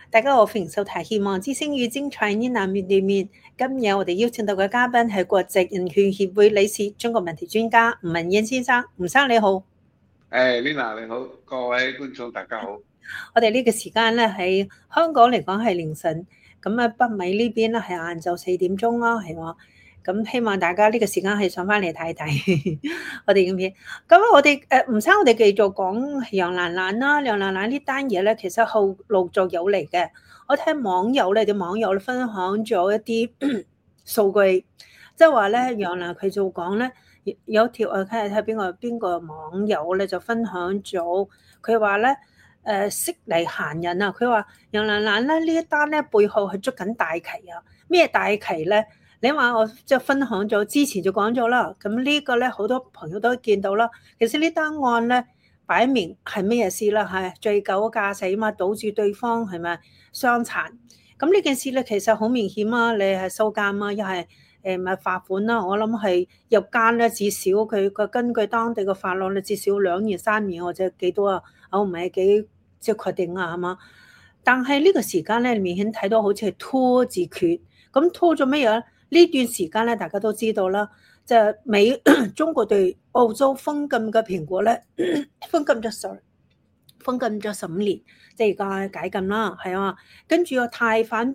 大家好，歡迎收睇《希望之聲與精彩呢男面對面》。今日我哋邀請到嘅嘉賓係國際人權協會理事、中國問題專家吳文燕先生。吳生你好。 Lina 你好，各位觀眾大家好。 我哋呢個時間咧喺香港嚟講係凌晨，咁啊北美呢邊咧係晏晝4點鐘啦，係嘛？咁希望大家呢個時間係上翻嚟睇睇我哋影片。咁我哋吳生，我哋繼續講楊蘭蘭啦。楊蘭蘭呢單嘢咧，其實後陸續有嚟嘅。我睇網友咧，啲網友分享咗一啲數據，即係話咧，楊蘭佢就講咧，有條睇下邊個網友咧就分享咗，佢話咧識嚟閒人啊，佢話楊蘭蘭咧呢一單咧背後係捉緊大旗啊，咩大旗咧？你話我即係分享咗，之前就講咗啦。咁呢個咧好多朋友都見到啦。其實呢單案咧擺明係咩事啦？係醉酒駕駛嘛，導致對方係咪傷殘？咁呢件事咧其實好明顯啊，你係收監啊，又係咪罰款啦？我諗係入監咧，至少佢個根據當地嘅法律咧，至少2年3年或者幾多啊？我唔係幾即係確定啊，係嘛？但係呢個時間咧，明顯睇到好似係拖字訣。咁拖咗咩嘢？呢段時間咧，大家都知道啦，就係中國對澳洲封禁嘅蘋果咧，封禁咗15年，即係而家解禁啦，係啊。跟住個貸款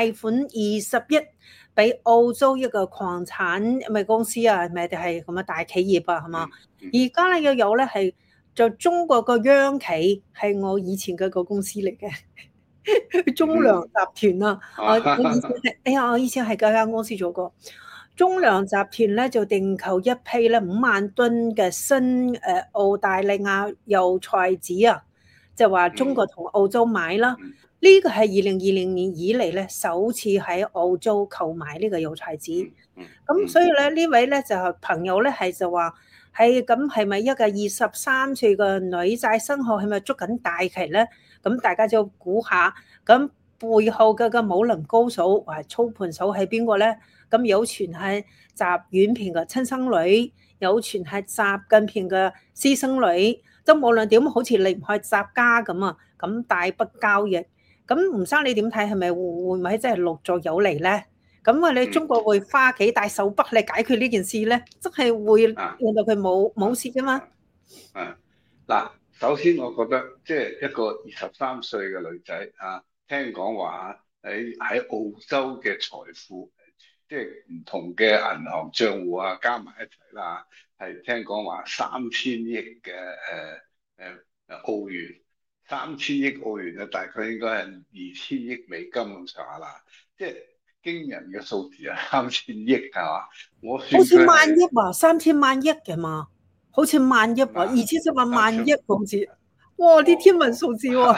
20億俾澳洲一個礦產咪公司啊，咪定係咁嘅大企業啊，係嘛？而家咧又有咧係就中國個央企係我以前嘅個公司嚟嘅。中糧集團啊，我以前係嗰間公司做過。中糧集團咧就訂購一批咧5萬噸嘅新澳大利亞油菜籽啊，就話中國同澳洲買啦。呢個係2020年以嚟咧首次喺澳洲購買呢個油菜籽。咁所以咧呢位咧就朋友咧係就話係咪一個23歲嘅女仔生學係咪捉緊大旗咧？咁大家就估下，咁背後嘅個武林高手或操盤手係邊個咧？咁有傳係習遠平嘅親生女，有傳係習近平嘅私生女，都無論點好似離唔開習家咁啊！咁大筆交易，咁吳生你點睇？係咪會唔會真係陸續有嚟咧？咁啊，你中國會花幾大手筆嚟解決呢件事咧？真係會令到佢冇事㗎嘛？ 嗱，首先我覺得即係一個23歲嘅女仔啊，聽講話喺澳洲嘅財富，即係唔同嘅銀行帳戶啊，加埋一齊啦，係聽講話3000億嘅澳元，3000億澳元啊，大概應該係2000億美金咁上下啦，即係驚人嘅數字啊，3000億係嘛？我算好似萬億啊，3000萬億嘅嘛。好似萬億啊，2700萬億好似，哇！啲天文數字喎。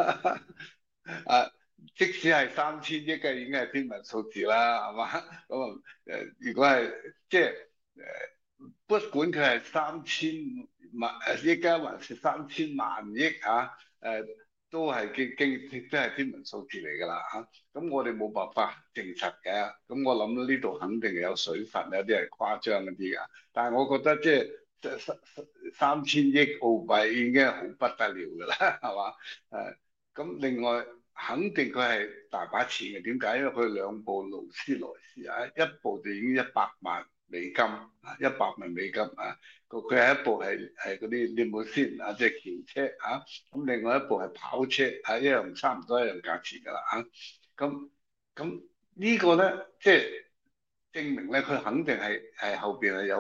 即使係3000億嘅已經係天文數字啦，係嘛？咁如果係即係不管佢係3000萬億啊，還是3000萬億嚇，都係都係天文數字嚟㗎啦嚇。咁我哋冇辦法證實嘅，咁我諗呢度肯定有水分，有啲係誇張一啲㗎。但係我覺得即係3000億澳幣已經係好不得了㗎啦，係嘛？咁另外肯定佢係大把錢嘅，點解？因為佢2部勞斯萊斯啊，一部就已經100萬美金啊，100萬美金啊。佢係一部係嗰啲利姆先啊，即係轎車啊。咁另外一部係跑車啊，一樣差唔多一樣價錢㗎啦啊。咁呢個咧，即係證明咧，佢肯定係後邊係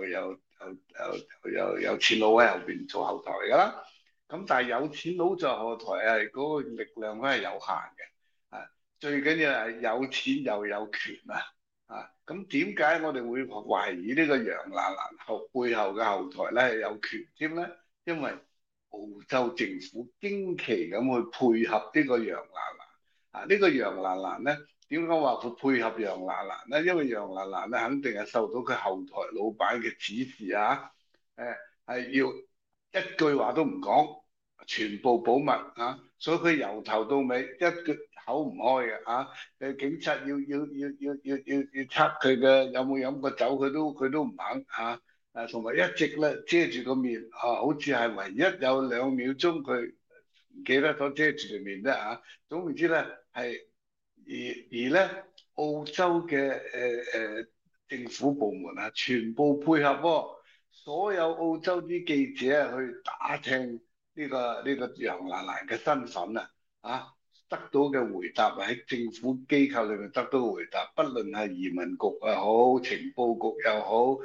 有錢佬喺後邊做後台㗎啦。咁但係有錢佬在後台係嗰個力量都係有限嘅，最緊要係有錢又有權啊！咁點解我哋會懷疑呢個楊蘭蘭背後嘅後台咧係有權添咧？因為澳洲政府經期咁去配合呢個楊蘭蘭啊！呢個楊蘭蘭咧，點解話佢配合楊蘭蘭咧？因為楊蘭蘭咧肯定係受到佢後台老闆嘅指示啊，係要一句話都唔講。全部保密啊！所以佢由頭到尾一句口唔開嘅啊！警察要測佢嘅有冇飲過酒，佢都唔肯嚇。同埋一直咧遮住個面啊，好似係唯一有2秒鐘佢唔記得咗遮住條面啫嚇。總言之咧，係而咧澳洲嘅政府部門啊，全部配合喎，所有澳洲啲記者去打聽呢個楊蘭蘭嘅身份得到嘅回答喺政府機構裏面得到嘅回答，不論係移民局又好，情報局又好，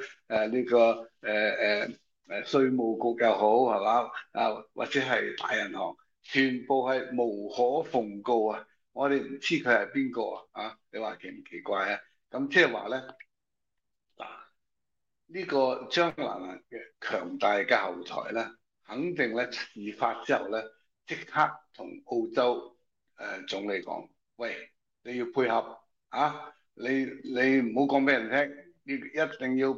稅務局又好，係嘛或者係大銀行，全部係無可奉告啊！我哋唔知佢係邊個啊？你話奇唔奇怪啊？咁即係話咧嗱，呢個張蘭蘭嘅強大嘅後台咧，肯定咧事發之後咧，即刻同澳洲總理講，喂，你要配合你唔好講俾人聽，一定要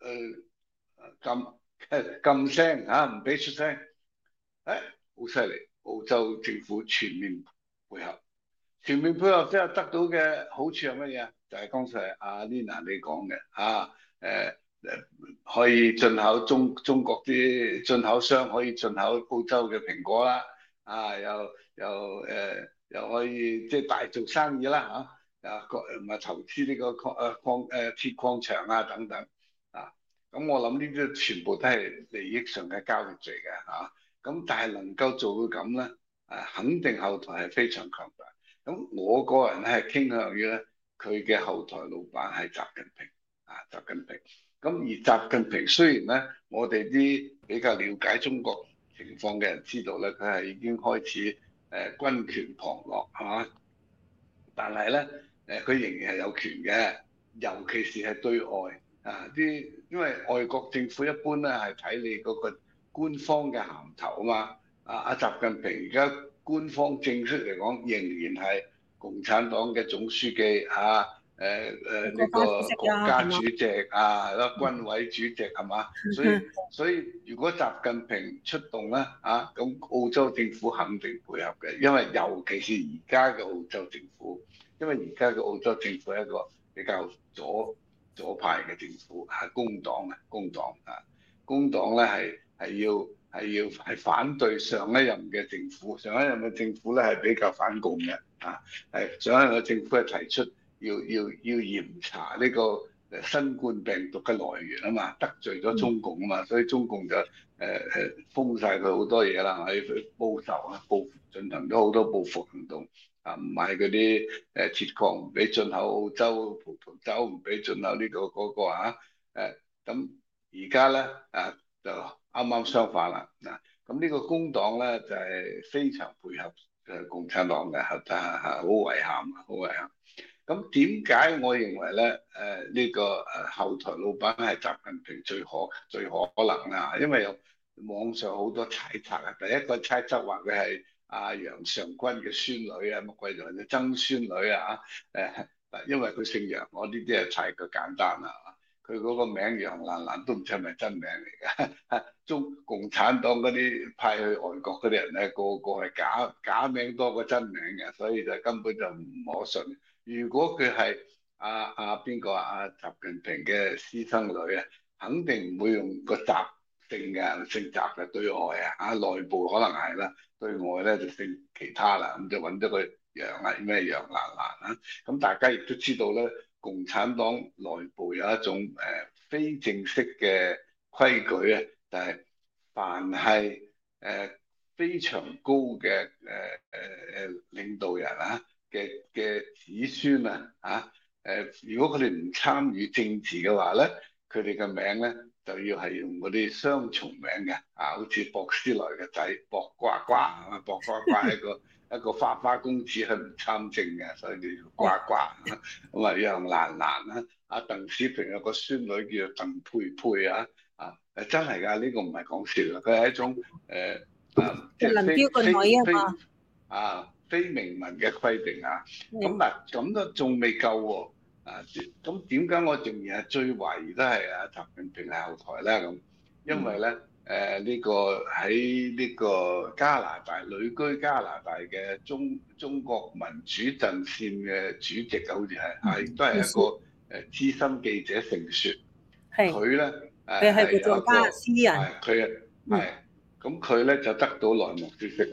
撳聲唔俾出聲，好犀利！澳洲政府全面配合。全面配合之後得到嘅好處係乜嘢？就係剛才阿 Lina 你講嘅可以進口中國啲進口商可以進口澳洲嘅蘋果啦，又可以即係大做生意啦唔係投資呢個鐵礦場等等咁我諗呢啲全部都係利益上嘅交易嚟嘅咁但係能夠做到咁咧肯定後台係非常強大。咁我個人咧係傾向於咧，佢嘅後台老闆係習近平習近平。咁而習近平雖然咧，我哋啲比較了解中國情況嘅人知道咧，佢係已經開始軍權旁落係嘛，但係咧佢仍然係有權嘅，尤其是係對外因為外國政府一般咧係睇你嗰個官方嘅銜頭嘛。阿習近平而家官方正式嚟講，仍然係共產黨嘅總書記呢個國家主席軍委主席係嘛？所以如果習近平出動咧咁澳洲政府肯定配合嘅，因為尤其是而家嘅澳洲政府，因為而家嘅澳洲政府係一個比較左派嘅政府工黨咧係反對上一任嘅政府，上一任嘅政府咧係比較反共嘅上一任嘅政府係提出要嚴查呢個新冠病毒嘅來源嘛，得罪咗中共嘛，所以中共就封晒佢好多嘢啦，喺報仇進行咗好多報復行動唔買嗰啲鐵礦唔俾進口澳洲，葡萄酒唔俾進口呢個嗰個咁而家咧就啱啱相反啦咁呢個工黨咧就係非常配合共產黨嘅好遺憾好遺憾。咁點解我認為咧呢個後台老闆係習近平最可能因為有網上好多猜測第一個猜測話佢係楊尚昆嘅孫女乜鬼就係曾孫女因為佢姓楊，我呢啲係太過簡單啦佢嗰個名楊蘭蘭都唔知係咪真名嚟㗎中共產黨嗰啲派去外國嗰啲人咧，個個係假名多過真名嘅，所以就根本就唔可信。如果佢係邊個習近平嘅私生女肯定唔會用個習姓嘅，姓習嘅對外內部可能係啦，對外咧就姓其他啦，咁就揾咗個楊咩楊蘭蘭咁大家亦都知道咧，共產黨內部有一種非正式嘅規矩就係凡係非常高嘅領導人嘅子孫如果佢哋唔參與政治嘅話咧，佢哋嘅名咧就要係用嗰啲雙重名嘅好似博斯萊嘅仔博呱呱博呱呱係一個花公子，佢唔參政嘅，所以叫呱呱咁楊蘭蘭鄧小平有個孫女叫做鄧佩佩真係㗎，呢個唔係講笑，佢係一種即係非明文嘅規定咁嗱咁都仲未夠喎咁點解我仍然係最懷疑都係習近平係後台咧咁？因為咧呢個喺呢個加拿大旅居加拿大嘅中國民主陣線嘅主席好似係都係一個資深記者盛雪，佢咧佢係個作家詩人， 咁佢咧就得到內幕消息啦。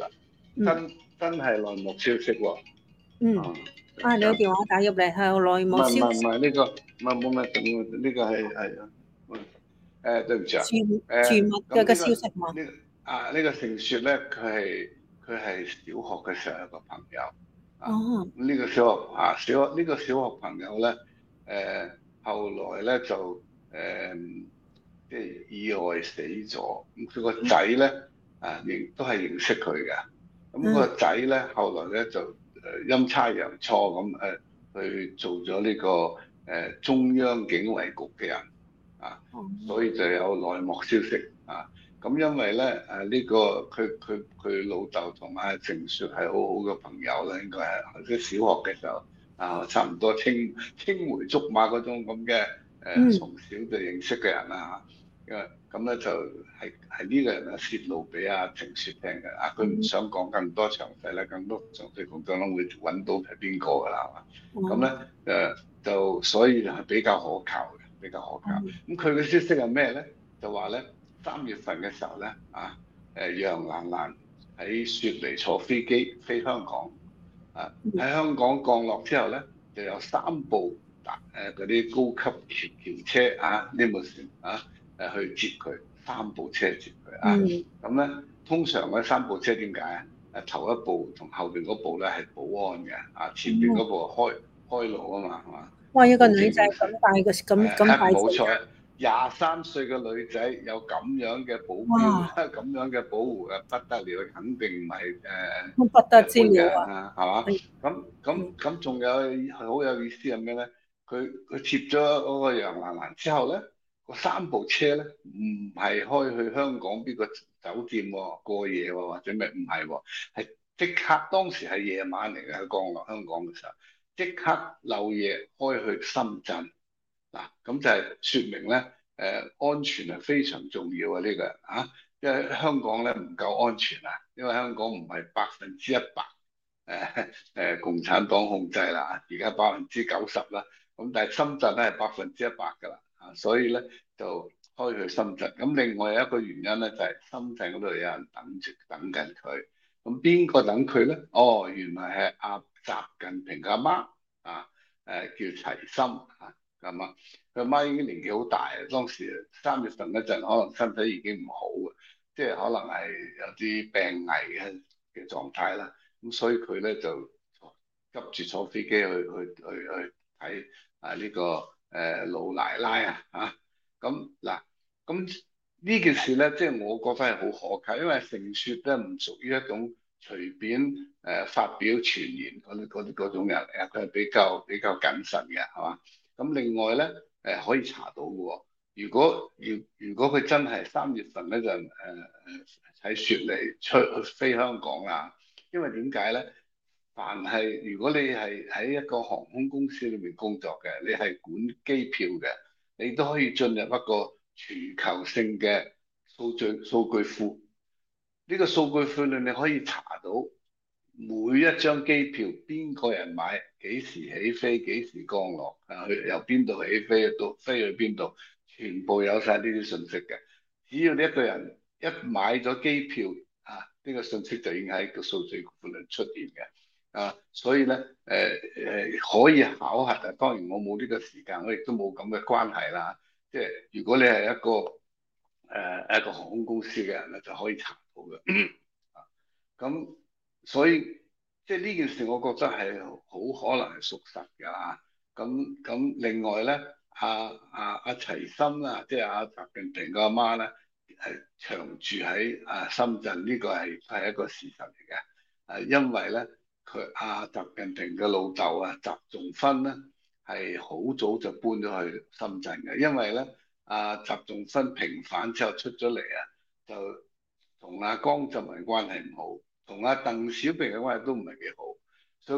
嗯真係內幕消息喎。 嗯， 啊， 啊，你有電話打入嚟係內唔係唔幕消息， 係唔係呢個唔係冇乜呢個係對唔住啊。 傳密嘅咁呢個消息嘛。 呢個盛雪咧，佢係小學嘅時候有個朋友啊。 哦， 咁呢個小學朋友咧，後來咧就即係意外死咗。咁佢個仔咧亦都係認識佢嘅。咁嗯， 個仔咧後來咧就陰差陽錯咁去做咗呢個中央警衛局嘅人啊。 哦， 所以就有內幕消息啊。咁因為咧呢個佢老豆同阿靜雪係好好嘅朋友啦，應該係即係小學嘅時候差唔多青梅竹馬嗰種咁嘅嗯， 從小就認識嘅人啦嚇。因為咁咧就係呢個人啊泄露俾阿靜雪聽嘅。佢唔想講更多詳細啦，更多詳細講咗會揾到係邊個㗎啦，係嘛？咁哦， 咧就所以係比較可靠嘅，比較可靠。 哦， 咁佢嘅消息係咩咧？就話咧3月份嘅時候咧楊蘭蘭喺雪梨坐飛機飛香港嗯， 喺香港降落之後咧，就有3部嗰啲高級橋車limousine 去接佢，3部車接佢嗯， 咁咧通常嗰3部車點解啊？頭一部同後邊嗰部咧係保安嘅前邊哦， 嗰部開路啊嘛，係嘛？ 哇！一個好女仔警示。 咁大個咁大隻， 冇錯，23歲嘅女仔有咁樣嘅保鏢， 哇！ 咁樣嘅保護不得了，肯定唔係不得之一般嘅了啊！ 人啦，係嘛？ 係， 咁仲有好有意思係咩咧？佢接咗嗰個楊蘭蘭之後咧，嗰3部車咧唔係開去香港邊個酒店過夜或者咩？唔係喎，係即刻當時係夜晚嚟嘅，降落香港嘅時候，即刻漏夜開去深圳。咁就係説明咧，安全係非常重要啊！呢個因為香港咧唔夠安全啊，因為香港唔係100%共產黨控制啦，而家90%啦。咁但係深圳咧係100%㗎啦，所以咧就開去深圳。咁另外有一個原因咧就係深圳嗰度有人等緊佢。咁邊個等佢咧？哦，原來係阿習近平嘅阿媽叫齊心咁啊。佢媽已經年紀好大啊，當時3月份嗰陣，可能身體已經唔好啊，即係可能係有啲病危嘅狀態啦。咁所以佢咧就急住坐飛機去睇呢個老奶奶咁嗱，咁呢件事咧，即係我覺得係好可靠，因為盛雪咧唔屬於一種隨便發表傳言嗰種人嚟，佢係比較謹慎嘅，係嘛？咁另外咧，可以查到嘅喎。如果佢真係3月份咧就喺雪梨飛香港因為點解咧？凡係如果你係喺一個航空公司裏面工作嘅，你係管機票嘅，你都可以進入一個全球性嘅數據庫。呢個數據庫裏你可以查到每一張機票邊個人買，幾時起飛，幾時降落去由邊度起飛到飛去邊度，全部有晒呢啲信息嘅。只要你一個人一買咗機票呢個信息就已經喺個數據庫裏出現嘅所以咧可以考核當然我冇呢個時間，我亦都冇咁嘅關係啦。即係如果你係一個航空公司嘅人咧，就可以查到嘅。咁所以即係呢件事，我覺得係好可能係屬實㗎。咁另外咧，阿齊心即係阿習近平個阿媽咧，係長住喺深圳，呢個係一個事實嚟嘅。因為咧，習近平嘅老豆習仲勳咧係好早就搬咗去深圳嘅，因為咧習仲勳平反之後出咗嚟就同阿江澤民關係唔好。同阿鄧小平嘅關係都唔係幾好，所以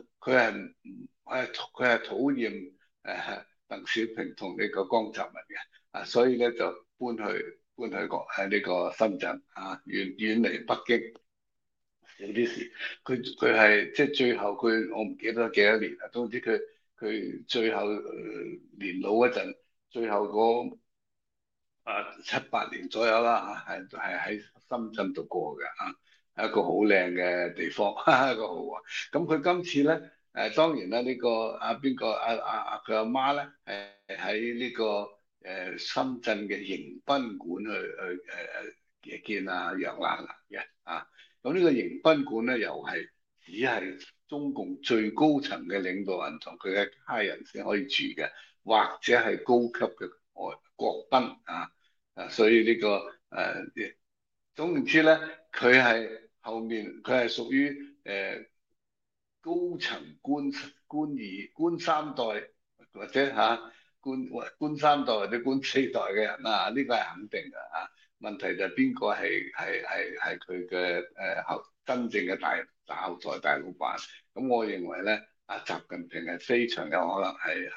佢係討厭鄧小平同呢個江澤民嘅所以咧就搬去呢個深圳遠離北京少啲事。佢係即係最後我唔記得幾多年啦，總之佢最後年老嗰陣，最後嗰7、8年左右啦係喺深圳度過嘅一個好靚嘅地方，一個豪華。咁佢今次咧當然啦，呢、個邊個佢阿媽咧係喺呢個深圳嘅迎賓館去見楊蘭蘭嘅啊。咁呢個迎賓館咧又係只係中共最高層嘅領導人同佢嘅家人先可以住嘅，或者係高級嘅國賓所以呢、總言之咧，佢係後面佢係屬於高層官三代或者官三代或者官四代嘅人啦，呢個係肯定嘅啊。問題就係邊個係佢嘅真正嘅大後台大老闆？咁我認為咧，習近平係非常有可能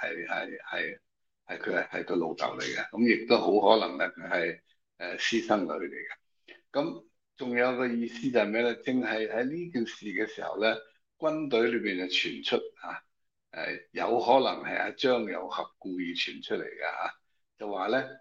係佢老豆嚟嘅，咁亦都好可能咧佢係私生女嚟嘅。咁仲有個意思就係咩咧？正係喺呢件事嘅時候咧，軍隊裏邊就傳出有可能係阿張又俠故意傳出嚟嘅就話咧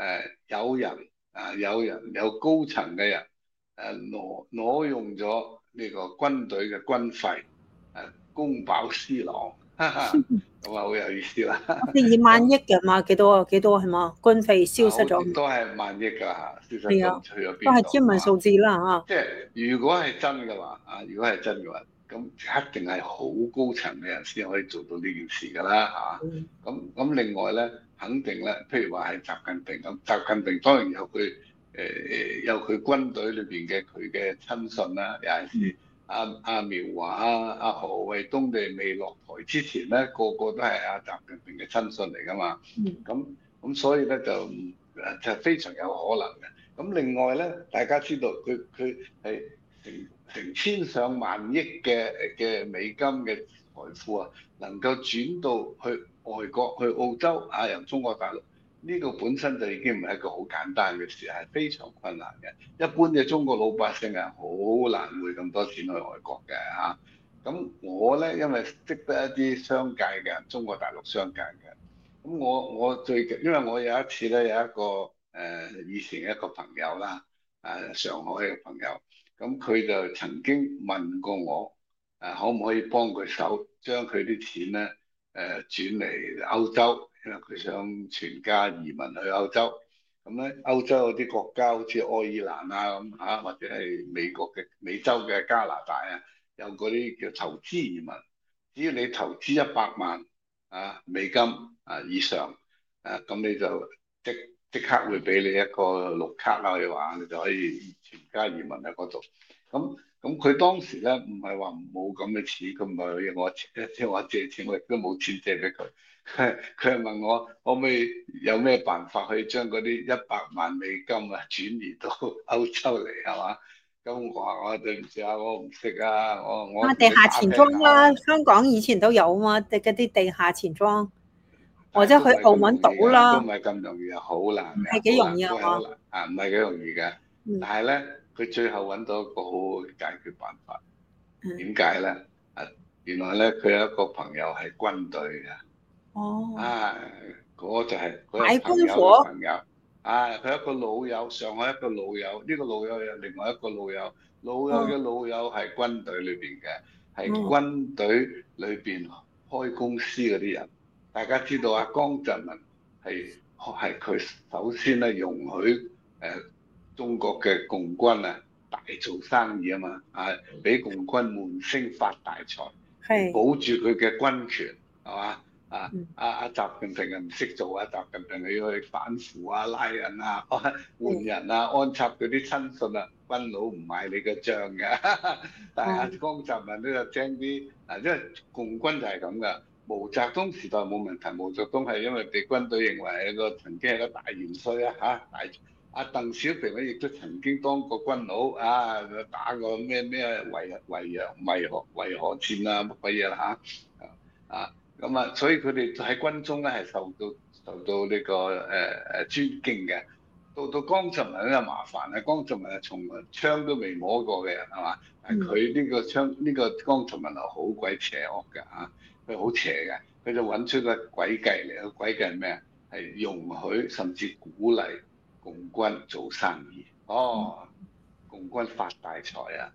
有高層嘅人挪用咗呢個軍隊嘅軍費公飽私囊，咁好有意思啦。 2萬億嘅嘛，幾多啊？幾多係嘛？軍費消失咗， 都係萬億㗎消失係啊， 咗去咗都係邊度？ 天文數字啦即係如果係真嘅話如果係真嘅話，咁一定係好高層嘅人先可以做到呢件事㗎啦咁另外咧，肯定咧，譬如話係習近平咁，習近平當然有佢軍隊裏邊嘅佢嘅親信啦，尤其是阿苗華何衛東哋未落台之前咧，個個都係習近平嘅親信嚟㗎嘛。咁所以咧就非常有可能嘅。咁另外咧，大家知道佢係成千上萬億嘅美金嘅財富能夠轉到去外國去澳洲由中國大陸呢個本身就已經唔係一個好簡單嘅事，係非常困難嘅。一般嘅中國老百姓係好難匯咁多錢去外國嘅咁我咧因為識得一啲商界嘅人，中國大陸商界嘅，咁我最近因為我有一次咧有一個以前嘅一個朋友啦，上海嘅朋友，咁佢就曾經問過我，可唔可以幫佢手，將佢啲錢咧轉嚟歐洲，因為佢想全家移民去歐洲。咁咧歐洲有啲國家好似愛爾蘭咁或者係美洲嘅加拿大有嗰啲叫投資移民，只要你投資100萬美金以上咁你就即刻會俾你一個綠卡啦，嘅話你就可以全家移民喺嗰度。咁佢當時咧唔係話冇咁嘅錢，佢唔係我即係話借錢，我亦都冇錢借俾佢。佢係問我可唔可以有咩辦法可以將嗰啲100萬美金轉移到歐洲嚟係嘛？咁我話我對唔住我唔識我地下錢莊啦，香港以前都有嘛，嗰啲地下錢莊，或者去澳門賭啦， 都唔係咁容易好難唔嘅， 係幾容易都係好啊難唔係幾容易嘅。但係咧，佢最後揾到一個好好嘅解決辦法。點解咧？原來咧佢有一個朋友係軍隊嘅。嗰就係佢係朋友嘅朋友。佢一個老友，上海一個老友，呢個老友有另外一個老友，老友嘅老友係軍隊裏邊嘅，係軍隊裏邊開公司嗰啲人。大家知道江澤民係佢首先咧容許中國嘅共軍大做生意嘛，俾共軍悶聲發大財，保住佢嘅軍權係嘛？習近平唔識做習近平你要去反腐拉人換人安插佢啲親信軍佬唔買你嘅帳嘅。但係江澤民都有精啲因為共軍就係咁噶。毛澤東時代冇問題，毛澤東係因為被軍隊認為係曾經係個大元帥鄧小平咧亦都曾經當過軍佬打過咩維和戰乜鬼嘢啦咁所以佢哋喺軍中咧係受到呢個尊敬嘅。到江澤民咧麻煩江澤民係從來槍都未摸過嘅人係嘛？但係佢呢個江澤民係好鬼邪惡嘅佢好邪嘅，佢就揾出個詭計嚟。個詭計係咩係容許甚至鼓勵共軍做生意。共軍發大財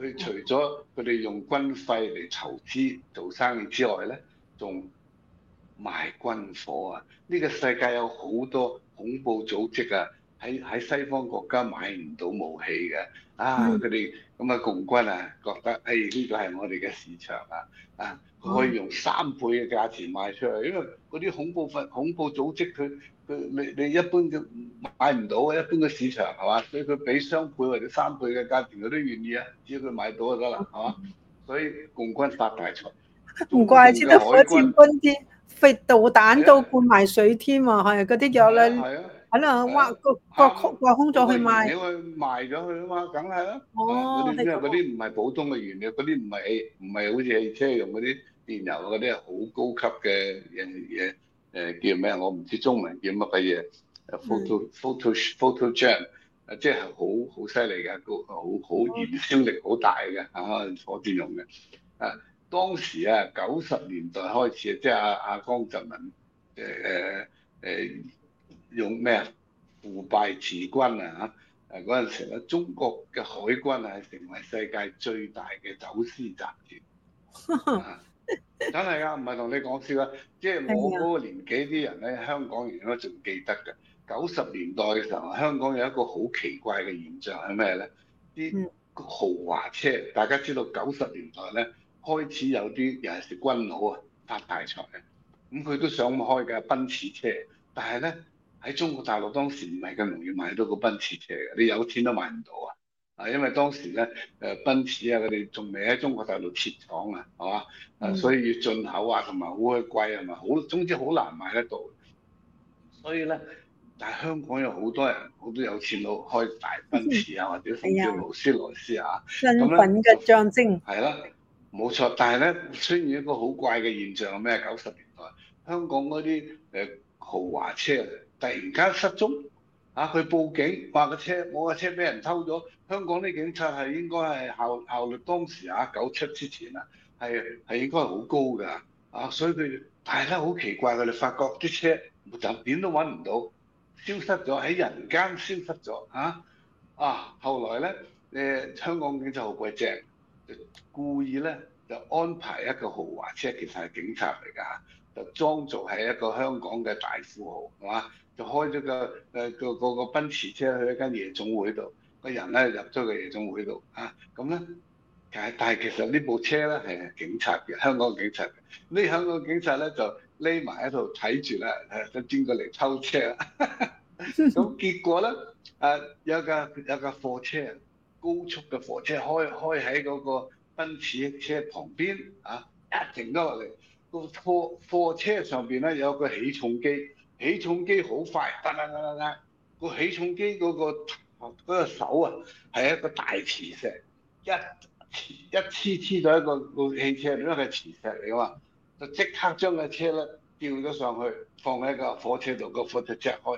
佢除咗佢哋用軍費嚟籌資做生意之外咧，仲賣軍火啊！呢個世界有好多恐怖組織啊，喺西方國家買唔到武器嘅啊！佢哋咁啊共軍啊，覺得誒呢個係我哋嘅市場啊，佢可以用3倍嘅價錢賣出去，因為嗰啲恐怖組織你一般嘅買唔到啊，一般嘅市場係嘛，所以佢俾雙倍或者3倍嘅價錢佢都願意啊，只要佢買到就得啦，係嘛？所以共軍發大財， 唔中共嘅怪之得火箭海軍。 軍啲飛導彈都係啊， 灌埋水添啊，係嗰啲藥咧， 係啊， 可能係啊， 挖個啱啊， 個空咗去賣。 嗰個燃料去賣咗佢啊嘛，梗係啦。啊，嗰哦， 啲因為係咁啊。 嗰啲唔係普通嘅原料，嗰啲唔係好似汽車用嗰啲電油嗰啲係好高級嘅叫咩啊？我唔知中文叫乜嘅嘢，photogen，即係好犀利嘅，好燃燒力好大嘅火箭用嘅。啊，當時啊90年代開始，即係阿江澤民誒用咩啊腐敗辭軍啊嚇，嗰陣時咧，中國嘅海軍係成為世界最大嘅走私集團啊！真係啊，唔係同你講笑啊！即係我係啊。 嗰個年紀啲人咧，香港人都仲記得嘅。90年代嘅時候，香港有一個好奇怪嘅現象係咩咧？啲嗯。 豪華車，大家知道90年代咧開始有啲尤其是軍佬啊發大財嘅，咁佢都想開嘅奔馳車，但係咧喺中國大陸當時唔係咁容易買到個奔馳車嘅，你有錢都買唔到啊！啊，因為當時咧奔馳啊，佢哋仲未喺中國大陸設廠啊，係嘛？所以要進口啊，同埋好鬼貴係嘛，總之好難買得到。所以咧，但係香港有好多人，好多有錢佬開大奔馳啊，或者甚至係啊， 勞斯萊斯啊， 身咁咧就份嘅象徵。 係啦，冇錯。但係咧出現一個好怪嘅現象係咩？90年代香港嗰啲豪華車突然間失蹤啊！佢報警話我嘅車俾人偷咗。香港啲警察係應該係效率當時97之前啊，係應該係好高㗎啊！所以但係咧好奇怪，佢哋發覺啲車就點都揾唔到，消失咗喺人間消失咗後來咧香港警察好鬼正，就故意咧就安排一個豪華車，其實係警察嚟㗎，就裝作係一個香港嘅大富豪係嘛，就開咗個奔馳車去一間夜總會度，個人咧入咗個夜總會度咁咧。但係其實呢部車咧係警察嘅，香港警察嘅。呢香港警察咧就匿埋喺度睇住啦，想邊個嚟偷車。咁結果咧有架貨車，高速嘅貨車開喺嗰個奔馳車旁邊一停咗落嚟，個貨車上邊咧有個起重機，起重機好快，噔噔噔噔噔，個起重機嗰個手係一個大磁石，一黐咗一個汽車，因為係磁石嚟噶嘛，就即刻將個車咧吊咗上去，放喺個火車度，個火車隻開，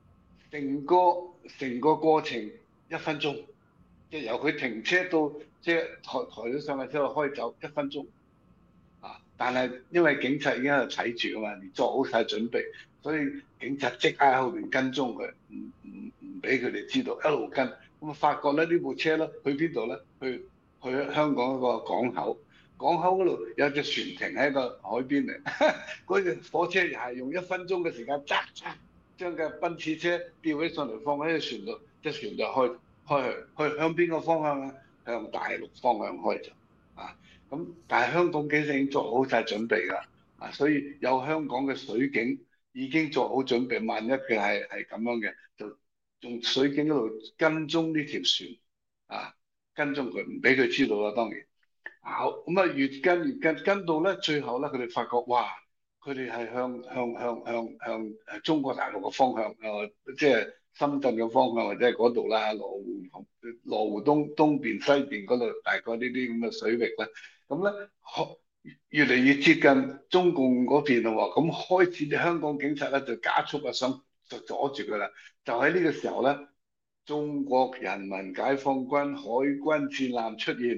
成個過程1分鐘，即係由佢停車到即係抬咗上嘅車度開走1分鐘但係因為警察已經喺度睇住啊嘛，你做好晒準備，所以警察即刻喺後邊跟蹤佢，唔俾佢哋知道，一路跟，咁發覺咧呢部車咧去邊度咧？去香港嗰個港口，港口嗰度有隻船停喺個海邊嚟，嗰隻火車又係用1分鐘嘅時間，將個奔馳車吊起上嚟，放喺隻船度，隻船就去向邊個方向啊？向大陸方向開咗咁但係香港警察已經做好晒準備㗎所以有香港嘅水警已經做好準備，萬一佢係咁樣嘅，就用水警嗰度跟蹤呢條船跟蹤佢，唔俾佢知道啦。當然，好咁越跟到咧，最後咧佢哋發覺，哇！佢哋係向中國大陸嘅方向，即係深圳嘅方向，或者係嗰度啦，羅湖東邊西邊嗰度，大概呢啲咁嘅水域咧，咁咧越嚟越接近中共嗰邊咯喎，咁開始啲香港警察咧就加速想就阻住佢啦，就喺呢個時候咧。中國人民解放軍海軍戰艦出現，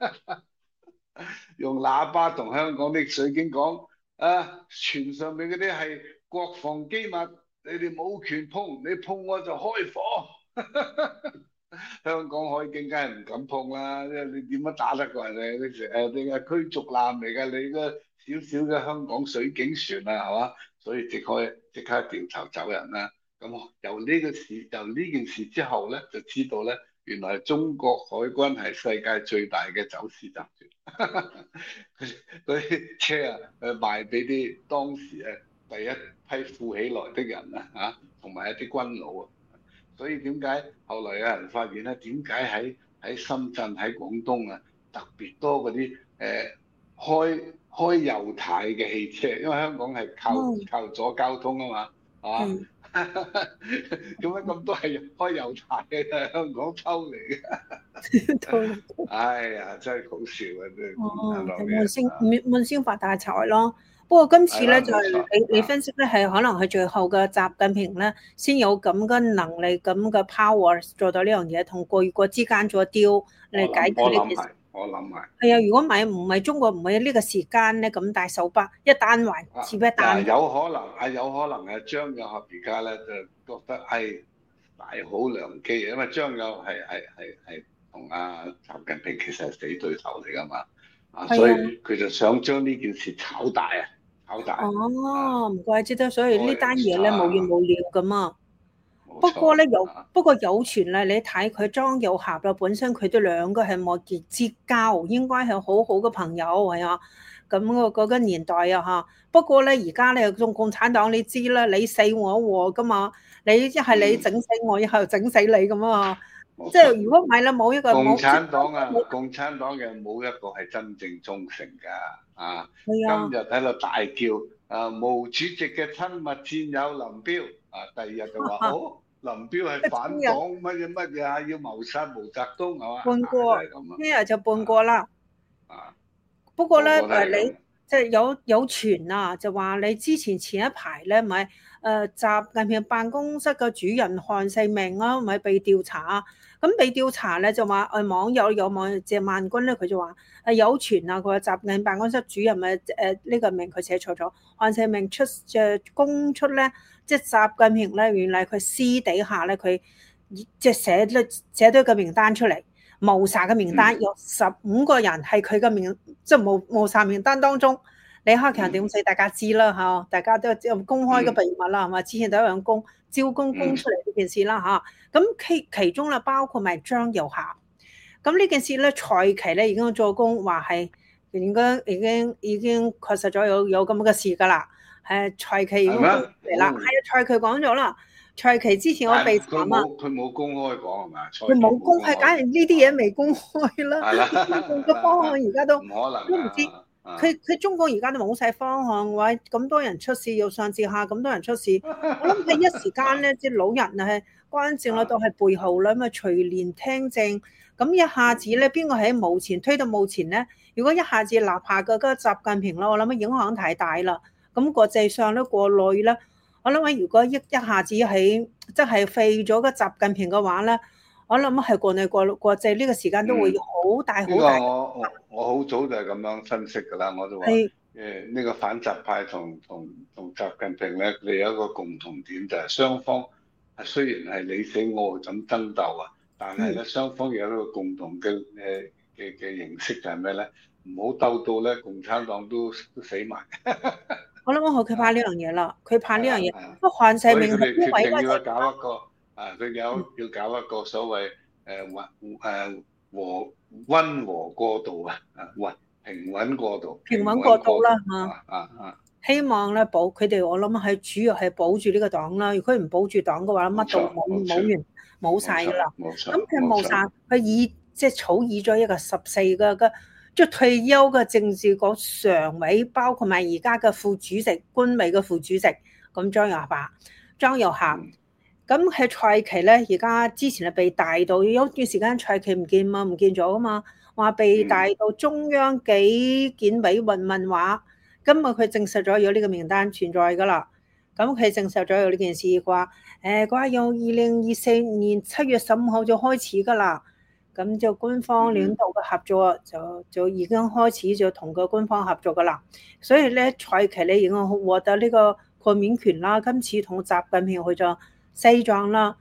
用喇叭同香港啲水警講：船上面嗰啲係國防機密，你哋冇權碰，你碰我就開火。 香港海警梗係唔敢碰啦，因為你點樣打得過人哋？你係驅逐艦嚟㗎，你個小小嘅香港水警船啊，係嘛？所以即刻掉頭走人啦。咁由呢件事之後咧，就知道咧，原來中國海軍係世界最大嘅走私集團。嗰啲車啊，賣俾啲當時第一批富起來的人啊，同埋一啲軍佬啊。所以點解後來有人發現咧？點解喺深圳喺廣東啊特別多嗰啲開右軚嘅汽車？因為香港係靠左交通啊嘛，係嘛？點解咁多係開右軚嘅？香港偷嚟嘅。哎呀，真係好笑啊！真係滿星發大財咯。不過今次咧就係你分析咧係可能係最後嘅習近平咧先有咁嘅能力咁嘅 power 做到呢樣嘢，同各國之間做 deal 嚟解決呢件事。 我諗係。 係啊，如果唔係中國唔會呢個時間咧咁大手筆一單還接一單。 有可能張友俠而家咧就覺得係大好良機，因為張友係同阿習近平其實係死對頭嚟㗎嘛，所以佢就想將呢件事炒大啊！ 哦，唔怪之得，所以呢單嘢咧冇完冇了咁啊。不過咧有傳咧，你睇佢張友俠啦，本身佢哋兩個係莫結之交，應該係好好嘅朋友係啊。咁嗰個年代啊嚇。不過咧而家咧中共產黨你知啦，你死我禍㗎嘛，你一係你整死我，一係整死你咁啊。即係如果唔係啦，冇一個共產黨嘅冇一個係真正忠誠㗎今日喺度大叫毛主席嘅親密戰友林彪第二日就話林彪係反黨乜嘢要謀殺毛澤東係嘛？ 半個呢日就半個啦。不過咧你即係有傳啊，就話你前一排咧咪習近平辦公室嘅主任韓世明啊，咪被調查。咁被調查咧就話網友謝萬軍咧，佢就話有傳啊，佢話習近平辦公室主任呢個名佢寫錯咗，韓世明供出咧，即係習近平咧原來佢私底下咧佢即係寫咗個名單出嚟。謀殺嘅名單有15個人係佢嘅名，即係謀殺名單當中，李克強點死大家知啦嚇，大家都公開嘅秘密啦，係嘛？之前都有人招公出嚟呢件事啦嚇，咁其中啦包括埋張友俠，咁呢件事咧蔡奇咧已經做工話係應該已經確實咗有咁嘅事㗎啦，蔡奇已經嚟啦，係啊，蔡奇講咗啦。蔡奇之前我被查啊， 佢冇公開講係嘛？ 佢冇公開，梗係呢啲嘢未公開啦。 係啦， 個方向而家都唔可能， 都唔知。佢中國而家都冇晒方向，話咁多人出事，又上至下咁多人出事。我諗係一時間咧，啲老人係關正啦，都係背後啦，咁啊隨連聽政，咁一下子咧，邊個喺墓前推到墓前咧？如果一下子立下嗰個習近平啦，我諗影響太大啦。咁國際上咧，國內咧。我諗如果一下子喺即係廢咗個習近平嘅話咧，我諗係國內國際呢個時間都會好大好大。 我好早就係咁樣分析㗎啦，我就話呢個反習派同習近平咧，佢有一個共同點就係雙方雖然係你死我咁爭鬥啊，但係咧雙方有一個共同嘅形式就係咩咧？唔好鬥到咧共產黨都死埋。 我諗佢怕呢樣嘢啦，佢怕呢樣嘢。不過韓世明係邊位咧？ 要搞一個佢要搞一個所謂溫和過渡平穩過渡。 平穩過渡啦嚇。希望咧佢哋，我諗係主要係保住呢個黨啦。如果唔保住黨嘅話，乜都冇晒㗎啦。咁佢冇晒，佢即係草擬咗一個14個即係退休嘅政治局常委，包括埋而家嘅副主席，官委嘅副主席，咁張友俠，咁喺蔡奇咧，而家之前係被帶到有段時間蔡奇唔見咗㗎嘛，話被帶到中央紀檢委問話，今日佢證實咗有呢個名單存在㗎啦，咁佢證實咗有呢件事嘅話，佢話由2024年7月15號就開始㗎啦。咁就官方領導嘅合作就已經開始就同個官方合作噶啦，所以咧蔡奇咧已經獲得呢個豁免權啦。今次同習近平去咗西藏啦，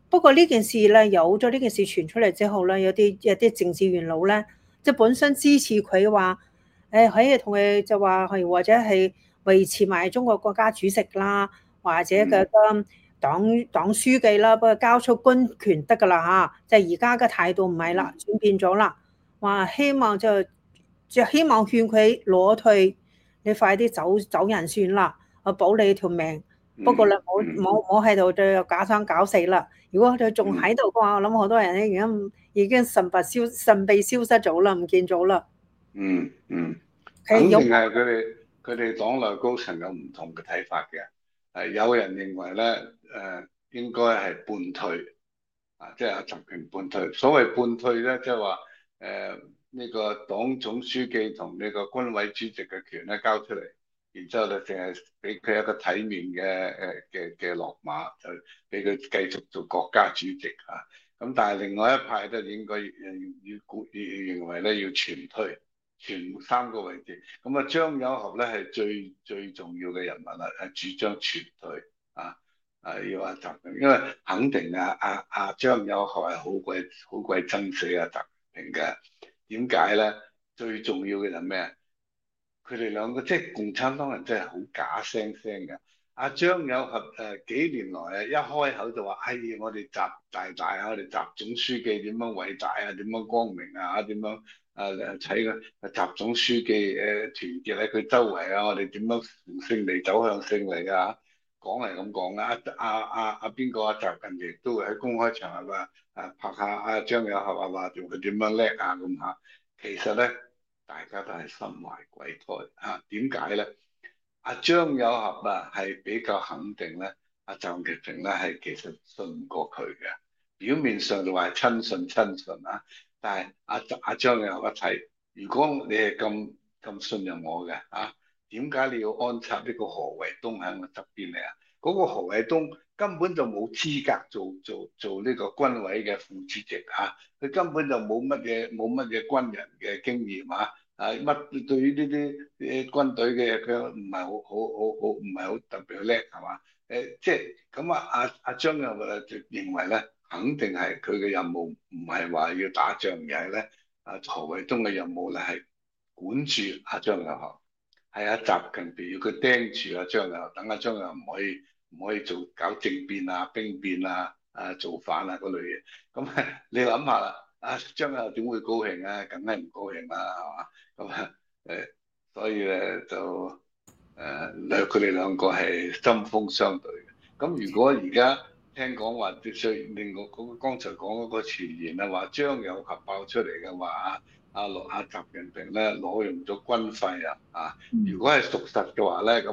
不過呢件事咧，有咗呢件事傳出嚟之後咧，有啲政治元老咧，即係本身支持佢話，可以同佢就話係或者係維持埋中國國家主席啦，或者嘅黨書記啦，不過交出軍權得㗎啦嚇，即係而家嘅態度唔係啦，轉變咗啦，話希望就希望勸佢攞退，你快啲走人算啦，我保你條命。不過咧，冇喺度再假想搞死啦。如果佢仲喺度嘅話，我諗好多人咧已經神秘消失咗啦，唔見咗啦。 肯定係佢哋黨內高層有唔同嘅睇法嘅。有人認為咧，應該係半退即係阿習近平半退。所謂半退咧，即係話呢個黨總書記同呢個軍委主席嘅權咧交出嚟，然之後咧淨係俾佢一個體面嘅落馬，就俾佢繼續做國家主席啊。咁但係另外一派都應該要認為咧要全退，全三個位置。咁啊張友俠咧係最重要嘅人物啦，係主張全退要阿習近平，因為肯定張友俠係好鬼憎死阿習近平嘅。點解咧？最重要嘅係咩？佢哋兩個即係共產黨人，真係好假聲聲嘅。張友俠幾年來一開口就話：我哋習大大我哋習總書記點樣偉大點樣光明點樣睇個習總書記團結喺佢周圍我哋點樣從勝利走向勝利講係咁講啦。邊個習近平都會喺公開場合拍下張友俠話佢點樣叻咁嚇。其實咧，大家都係心懷鬼胎點解咧？張友俠係比較肯定咧，習近平咧係其實信唔過佢嘅。表面上就話係親信但係張友俠一睇，如果你係咁信任我嘅點解你要安插呢個何衛東喺我側邊嚟嗰個何衛東根本就冇資格做呢個軍委嘅副主席佢根本就冇乜嘢軍人嘅經驗乜對於呢啲軍隊嘅佢唔係唔係好特別叻係嘛？即係咁阿張友俠就認為咧，肯定係佢嘅任務唔係話要打仗，而係咧何衛東嘅任務咧係管住張友俠，係習近平要佢盯住張友俠，等張友俠唔可以搞政變兵變造反嗰類嘢。咁你諗下啦，張友俠點會高興梗係唔高興啦，係嘛？咁所以咧就佢哋兩個係針鋒相對嘅。咁如果而家聽講話另外剛才講嗰個傳言話張友俠爆出嚟嘅話阿習近平咧攞用咗軍費如果係屬實嘅話咧，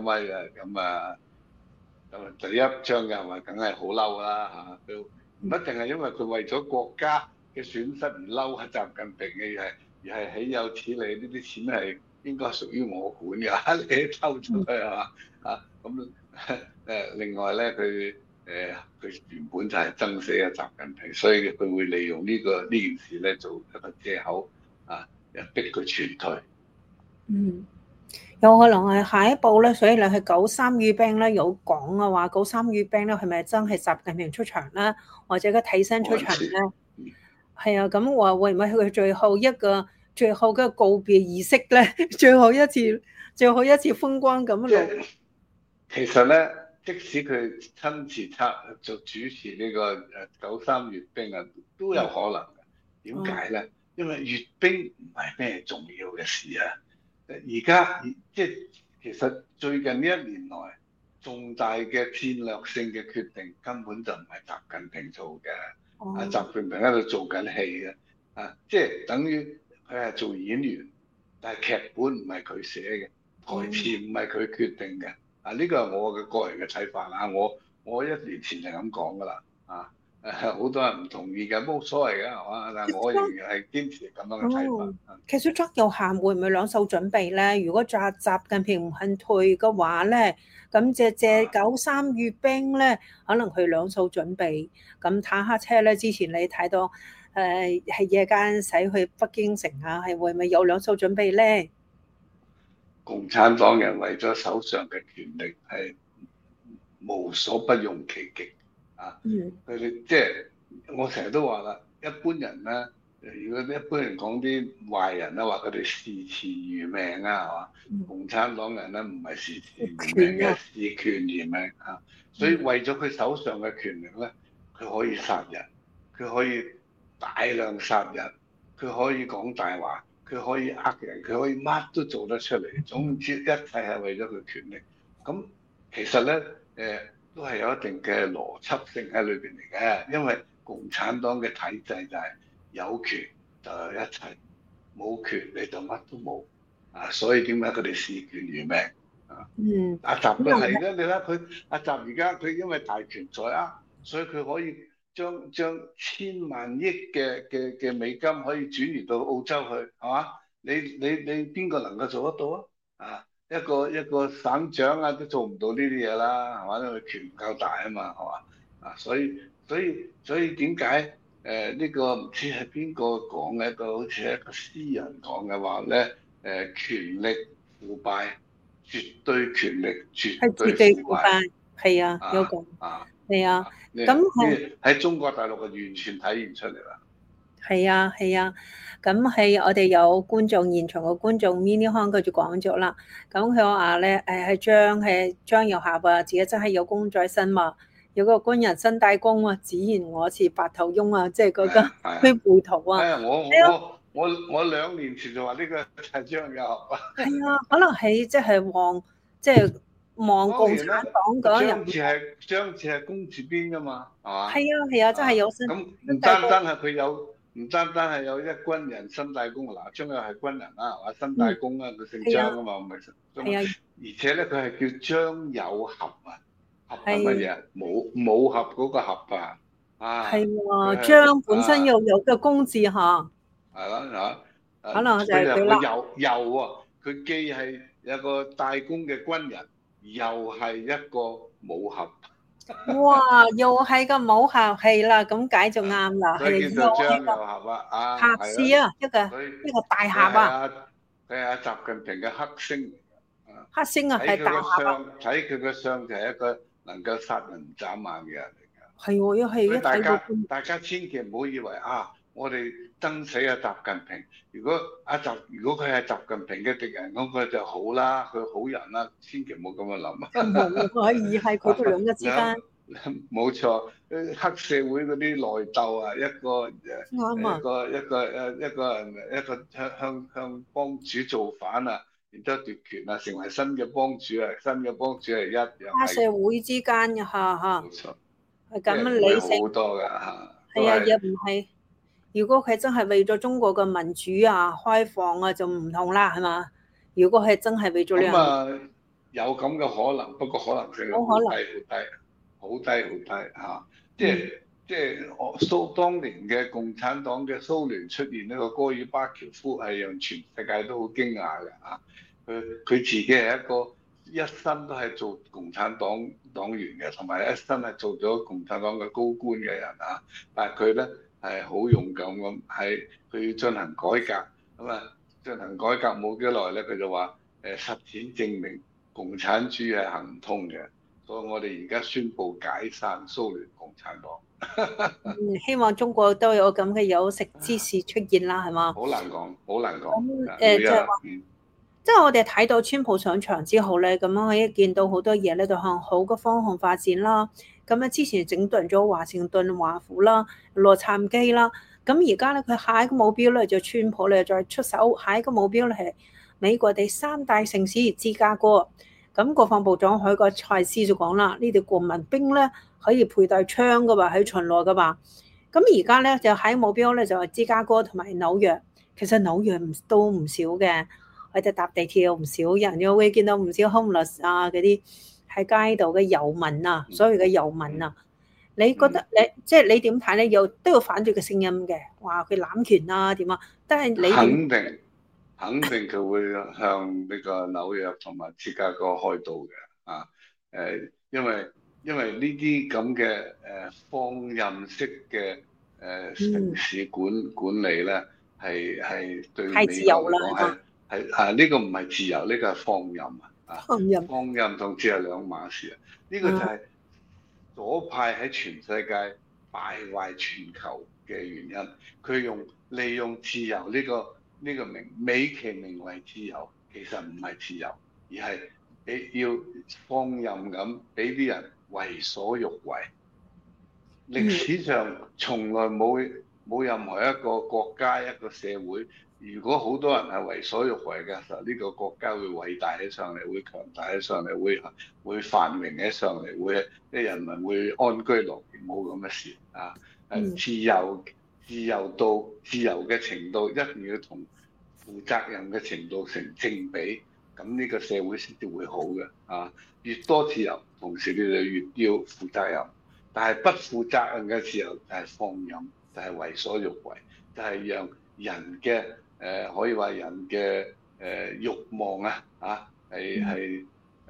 咁第一張友俠梗係好嬲啦都唔一定係因為佢為咗國家嘅損失而嬲習近平嘅，而係豈有此理，呢啲錢係應該屬於我管㗎，你偷出去係嘛咁另外咧佢原本就係憎死習近平，所以佢會利用呢件事咧做一個藉口逼佢全退。 有可能係下一步咧，所以你係93閱兵咧有講嘅話，93閱兵咧係咪真係習近平出場咧，或者佢替身出場咧？係咁話會唔會係佢最後嘅告別儀式咧？最後一次風光咁其實咧，即使佢親自做主持呢個93閱兵都有可能嘅。點解咧？因為閱兵唔係咩重要嘅事而家即係其實最近呢一年來重大嘅戰略性嘅決定根本就唔係習近平做嘅。習近平喺度做緊戲嘅即係等於佢係做演員，但係劇本唔係佢寫嘅，台詞唔係佢決定嘅。呢個係我嘅個人嘅睇法我1年前就咁講噶啦好多人唔同意嘅，冇所謂嘅係嘛，但係我仍然係堅持咁樣嘅睇法。 其實張友俠會唔會兩手準備咧？如果習近平唔肯退嘅話咧，咁借93閱兵咧，可能佢兩手準備。咁坦克車咧，之前你睇到係夜間駛去北京城係會唔會有兩手準備咧？ 共產黨人為咗手上嘅權力係無所不用其極啊。 嗯佢哋即係我成日都話啦，一般人咧，如果一般人講啲壞人咧，話佢哋視錢如命啊，係嘛？ 嗯， 共產黨人咧唔係視錢如命嘅， 權啊， 視權如命啊。所以嗯為咗佢手上嘅權力咧，佢可以殺人，佢可以大量殺人，佢可以講大話，佢可以呃人，佢可以乜都做得出嚟。總之一切係為咗佢權力。咁其實咧，都係有一定嘅邏輯性喺裏邊嚟嘅，因為共產黨嘅體制就係有權就有一切，冇權你就乜都冇啊！所以點解佢哋視權如命啊？ 嗯， 阿習都咁啊係啦，你睇佢阿習而家佢因為大權在握，所以佢可以將千萬億嘅美金可以轉移到澳洲去，係嘛？你邊個能夠做得到啊？啊，一個省長啊都做唔到呢啲嘢啦，係嘛？因為權唔夠大啊嘛，係嘛？啊，所以點解呢個唔知係邊個講嘅一個好似係一個詩人講嘅話咧？權力腐敗。絕對權力，絕對係絕對腐敗腐敗，係啊，有啊講， 啊係啊， 啊！呢咁係。 呢喺中國大陸就完全體現出嚟啦。 係啊，係啊，咁係我哋有觀眾現場嘅觀眾 mini 康佢就講咗啦，咁佢話咧係張有俠啊，自己真係有功在身嘛，有個軍人新大功啊，只言我是白頭翁啊，即係嗰個係啊係啊！ 推背圖啊， 我係啊， 我2年前就話呢個係張有俠啊。 係啊，可能係即係望共產當然啦， 黨嗰人， 張字係公字邊噶嘛，係嘛？ 係啊係啊，真係啊， 有咁新大功， 唔單單係有一軍人新大功，嗱，張有係軍人啦，係嘛？新大嗯， 功啊，佢姓係啊張啊嘛，唔係咁係啊而且咧，佢係叫張有俠啊，俠係乜係嘢？武俠嗰個俠啊， 係啊，佢喎， 係張本身啊， 又有個功字嚇， 係啦嚇， 可能就佢就係個係佢啦。 又喎，佢既係有個大功嘅軍人，又係一個武俠。 哇！又係個武俠係啦，咁解就啱啦， 所以係又叫做張有係個俠啊，啊， 俠係咯， 士啊，一個所以一個大佢俠啊， 係阿佢係阿習近平嘅黑星嚟嘅，啊， 黑星啊， 睇佢個係大俠啊， 相，睇佢個相就係一個能夠殺人唔眨眼嘅人嚟嘅。 係喎，一睇到大家千祈唔好以為啊，我哋憎死阿習近平。如果佢係習近平嘅敵人，咁佢就好啦，佢好人啦，千祈唔好咁樣諗。 冇啊，而係佢哋兩個之間冇錯，黑社會嗰啲內鬥啊，一個啱啊， 一個向幫主造反啊，然之後奪權啊，成為新嘅幫主啊，新嘅幫主係一樣黑社係會之間嘅嚇， 冇錯， 係即係唔會好咁理性， 好多㗎嚇，都係啊，又係唔係。如果佢真係為咗中國嘅民主啊、開放啊，就唔同啦，係嘛？如果係真係為咗呢樣嘢， 咁啊，有咁嘅可能，不過可能性係好可能， 好低嚇。即嗯係即係當年嘅共產黨嘅蘇聯出現呢個戈爾巴喬夫係讓全世界都好驚訝嘅嚇。佢自己係一個一生都係做共產黨員嘅，同埋一生係做咗共產黨嘅高官嘅人啊。但係佢咧係好勇敢咁，係佢要進行改革咁啊。進行改革冇幾耐咧，佢就話實踐證明共產主義係行唔通嘅，所以我哋而家宣布解散蘇聯共產黨。 希望中國都有咁嘅有識之士出現啦，係嘛？ 好難講，好難講。 咁會啊， 就係話，即係我哋睇到川普上場之後咧，咁樣可以見到好多嘢咧，就向好嘅方向發展啦。咁啊，之前整頓咗華盛頓、華府啦、洛杉磯啦，咁而家咧佢下一個目標咧就川普咧再出手，下一個目標咧係美國第3大城市芝加哥。咁國防部長海格蔡斯就講啦，呢啲國民兵咧可以佩戴槍噶嘛，喺巡邏噶嘛。咁而家咧就喺目標咧就係芝加哥同埋紐約，其實紐約都唔少嘅，我哋搭地鐵有唔少人，又會見到唔少 homeless 啊嗰啲喺街度嘅遊民啊，所謂嘅遊民啊，你覺得即係你點睇咧？有都有反對嘅聲音嘅，話佢濫權啊點啊，但係你點？ 肯定佢會向呢個紐約同埋芝加哥開刀嘅啊！因為呢啲咁嘅放任式嘅城市管理咧，係對美國嚟講係呢個唔係自由，呢個係放任啊！放任同自由兩碼事啊！呢個就係左派喺全世界敗壞全球嘅原因。佢利用自由呢個美其名為自由，其實唔係自由，而係要放任咁俾啲人為所欲為。歷史上從來冇任何一個國家一個社會，如果好多人係為所欲為嘅時候，呢個國家會偉大起上嚟，會強大起上嚟，會繁榮起上嚟，啲人民會安居樂業，冇咁嘅事啊！自由嘅程度一定要同負責任嘅程度成正比，咁呢個社會先至會好嘅啊！越多自由，同時你就越要負責任。但係不負責任嘅自由就係放任，就係為所欲為，就係讓人嘅可以話人嘅慾望係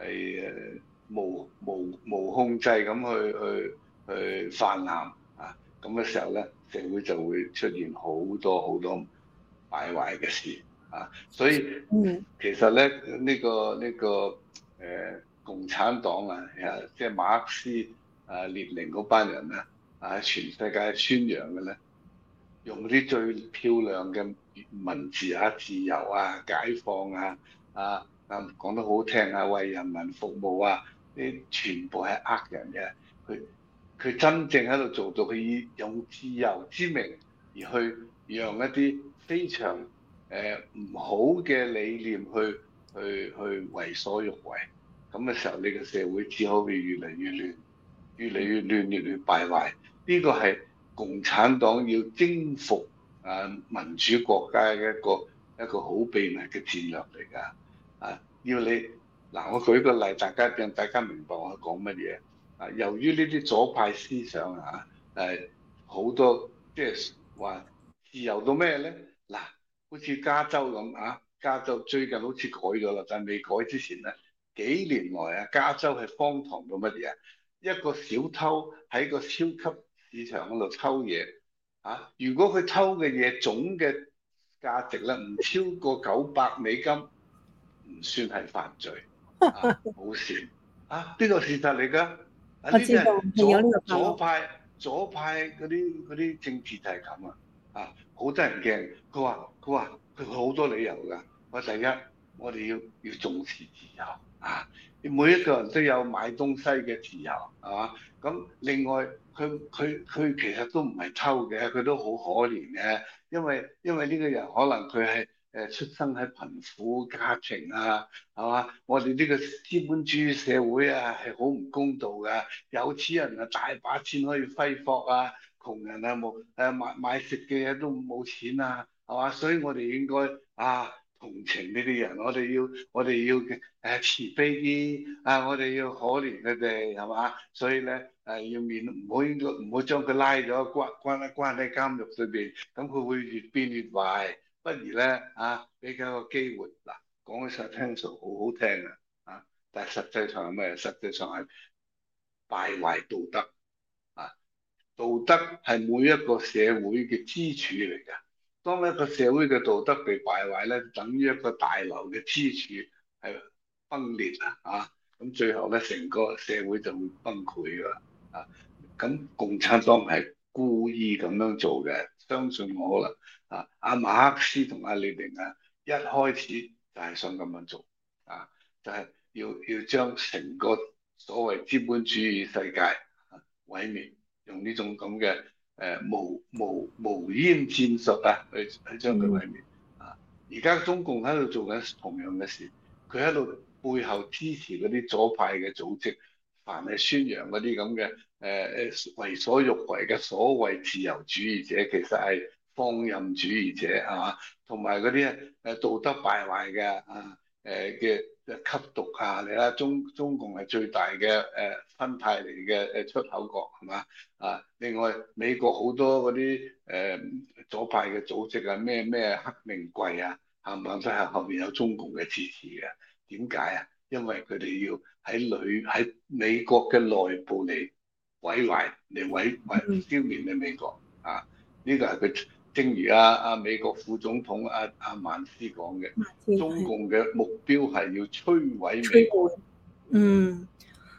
無控制咁去泛濫啊！咁嘅時候咧，社會就會出現好多敗壞嘅事啊！所以其實咧呢個共產黨啊，即係馬克思列寧嗰班人咧，全世界宣揚嘅咧，用啲最漂亮嘅文字自由解放講得好聽為人民服務呢全部係呃人嘅。佢真正喺度做到，佢以用自由之名而去讓一啲非常唔好嘅理念去為所欲為。咁嘅時候，你個社會只可以越嚟越亂，越嚟越亂，越嚟越敗壞。呢個係共產黨要征服民主國家嘅一個好秘密嘅戰略嚟㗎。要你我舉個例，讓大家明白我講乜嘢。由於呢啲左派思想好多即係話自由到咩咧？好似加州咁加州最近好似改咗啦，但係未改之前咧，幾年來加州係荒唐到乜嘢？一個小偷喺個超級市場嗰度偷嘢如果佢偷嘅嘢總嘅價值咧唔超過$900，唔算係犯罪冇事呢個事實嚟㗎。呢啲係左派嗰啲政治就係咁好得人驚。佢話佢好多理由㗎。第一，我哋要重視自由每一個人都有買東西嘅自由係嘛？咁另外佢其實都唔係偷嘅，佢都好可憐嘅，因為呢個人可能佢係出生喺貧苦家庭係嘛？我哋呢個資本主義社會係好唔公道㗎，有錢人大把錢可以揮霍窮人冇買食嘅嘢都冇錢係嘛？所以我哋應該同情呢啲人，我哋要慈悲啲我哋要可憐佢哋係嘛？所以咧要唔好將佢拉咗關喺監獄裏邊，咁佢會越變越壞。不如咧俾佢個機會講起實聽數好好聽但係實際上係咩？實際上係敗壞道德道德係每一個社會嘅支柱嚟㗎。當一個社會嘅道德被敗壞咧，等於一個大樓嘅支柱係崩裂咁最後咧成個社會就會崩潰㗎啦咁共產黨係故意咁樣做嘅，相信我啦阿馬克思同阿列寧一開始就係想咁樣做就係要將成個所謂資本主義世界毀滅，用呢種咁嘅無煙戰術去將佢毀滅而家中共喺度做緊同樣嘅事，佢喺度背後支持嗰啲左派嘅組織，凡係宣揚嗰啲咁嘅為所欲為嘅所謂自由主義者，其實係放任主義者係嘛？同埋嗰啲道德敗壞嘅嘅吸毒你睇中共係最大嘅分派嚟嘅出口國係嘛？另外美國好多嗰啲左派嘅組織咩黑名貴冚唪唥都係後面有中共嘅支持嘅。點解因為佢哋要喺美國嘅內部嚟毀壞消滅你美國呢個係佢。正如美國副總統曼斯講嘅，中共嘅目標係要摧毀美國。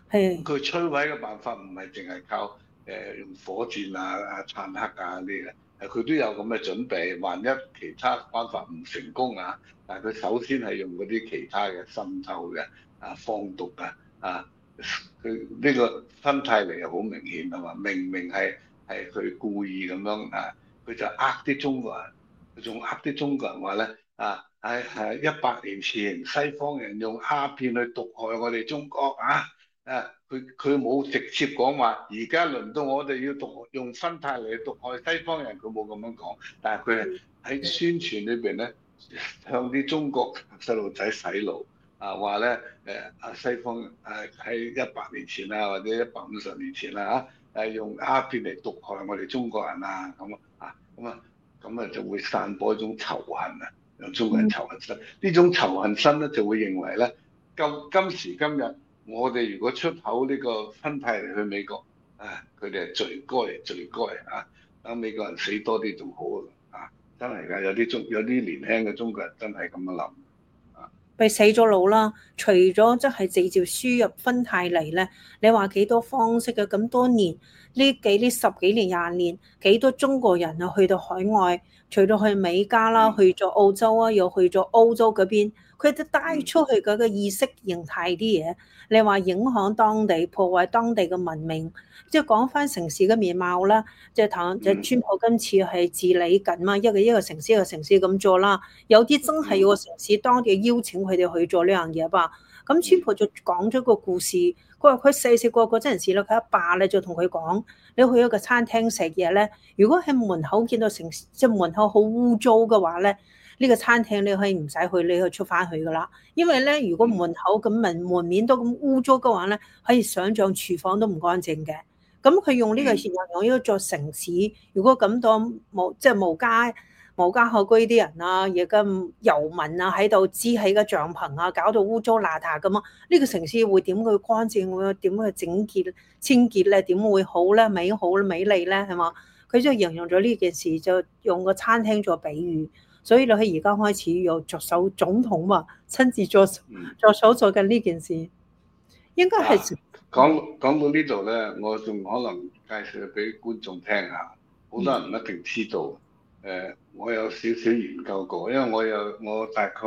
係佢摧毀嘅辦法唔係淨係靠用火箭坦克呢啲嘅，佢都有咁嘅準備。萬一其他方法唔成功但係佢首先係用嗰啲其他嘅滲透嘅放毒佢呢個芬太尼又好明顯啊嘛，明明係佢故意咁樣佢就呃啲中國人，佢仲呃啲中國人話咧係100年前西方人用鴉片去毒害我哋中國佢冇直接講話，而家輪到我哋要用芬太尼嚟毒害西方人，佢冇咁樣講，但係佢係喺宣傳裏邊咧，向啲中國細路仔洗腦話咧西方喺100年前或者150年前用鴉片嚟毒害我哋中國人咁就會散播一種仇恨讓中國人仇恨心。呢種仇恨心咧就會認為咧，今時今日我哋如果出口呢個芬太尼去美國，佢哋係罪該等美國人死多啲仲好真係㗎，有啲年輕嘅中國人真係咁樣諗。 被死咗腦啦！除咗即係直接輸入芬太尼咧，你話幾多方式嘅？咁多年呢10幾年20年，幾多中國人去到海外，除咗去美加啦，去咗澳洲又去咗歐洲嗰邊，佢都帶出去嗰個意識形態啲嘢。你話影響當地，破壞當地嘅文明，即係講翻城市嘅面貌啦。即係川普今次係治理緊嘛，一個城市一個城市咁做啦。有啲真係要個城市當地邀請佢哋去做呢樣嘢吧。咁川普就講咗個故事，佢話佢細個嗰陣時咧，佢阿爸咧就同佢講：你去一個餐廳食嘢咧，如果喺門口見到城市即係門口好污糟嘅話咧，呢個餐廳你可以唔使去，你可以出翻去噶啦。因為咧，如果門口咁門面都咁污糟嘅話咧，可以想像廚房都唔乾淨嘅。咁佢用呢個形容呢個做城市，如果咁多即係無家可歸啲人而家遊民喺度支起個帳篷搞到污糟邋遢咁呢個城市會點去乾淨？點去整潔清潔咧？點會好咧？美麗咧？係嘛？佢就形容咗呢件事，就用個餐廳做比喻。所以你喺而家開始有着手總統親自着手做緊呢件事，應該係講到呢度咧，我仲可能介紹俾觀眾聽下，好多人唔一定知道。我有少少研究過，因為我大概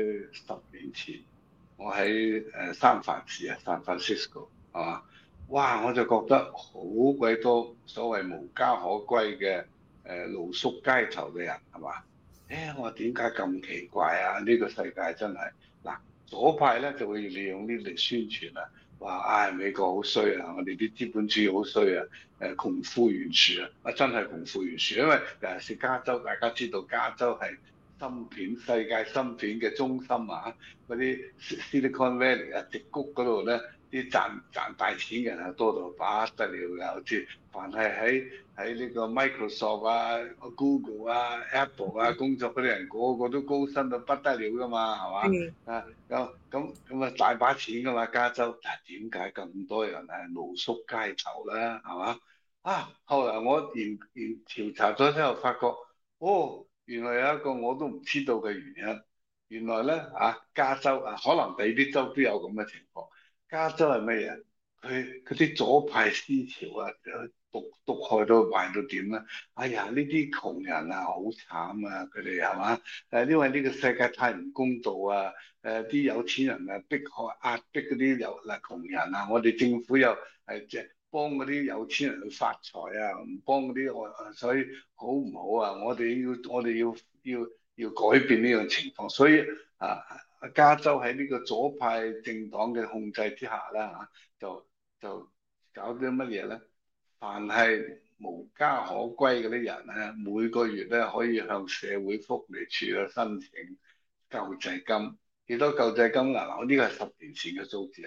10年前，我喺三藩市San Francisco 係嘛，哇！我就覺得好鬼多所謂無家可歸嘅露宿街頭嘅人係嘛？我話點解咁奇怪呢個世界真係嗱，左派咧就會利用呢嚟宣傳話美國好衰我哋啲資本主義好衰窮富懸殊真係窮富懸殊，因為尤其是加州，大家知道加州係世界芯片嘅中心嗰啲 Silicon Valley 矽谷嗰度咧，啲賺大錢嘅人多到不得了㗎，好似凡係喺呢個 Microsoft Google Apple 工作嗰啲人，個個都高薪到不得了㗎嘛，係嘛？咁大把錢㗎嘛，加州，但係點解咁多人露宿街頭咧？係嘛？後來我研調查咗之後，發覺原來有一個我都唔知道嘅原因。原來咧加州可能第二啲州都有咁嘅情況。加州係乜嘢？佢啲左派思潮毒害到壞到點咧？哎呀，呢啲窮人好慘佢哋係嘛？因為呢個世界太唔公道啲有錢人迫害壓迫嗰啲窮人我哋政府又即係幫嗰啲有錢人去發財唔幫嗰啲所以好唔好我哋要改變呢樣情況，所以加州喺呢個左派政黨嘅控制之下啦就搞啲乜嘢咧？凡係無家可歸嗰啲人咧，每個月咧可以向社會福利署去申請救濟金。幾多救濟金嗱？呢個係10年前嘅數字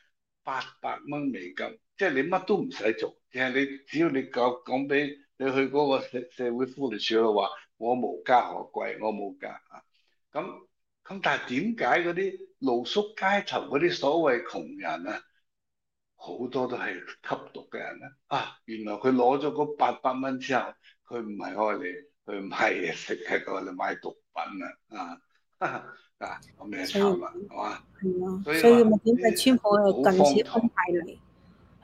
$800，即係你乜都唔使做，淨係只要你講俾你去嗰個社會福利署度話，我無家可歸，我冇家咁但係點解嗰啲露宿街頭嗰啲所謂窮人好多都係吸毒嘅人原來佢攞咗嗰$800之後，佢唔係愛嚟去買嘢食，係愛嚟買毒品咁你係慘係嘛？ 所以咪點解川普又近似芬太尼？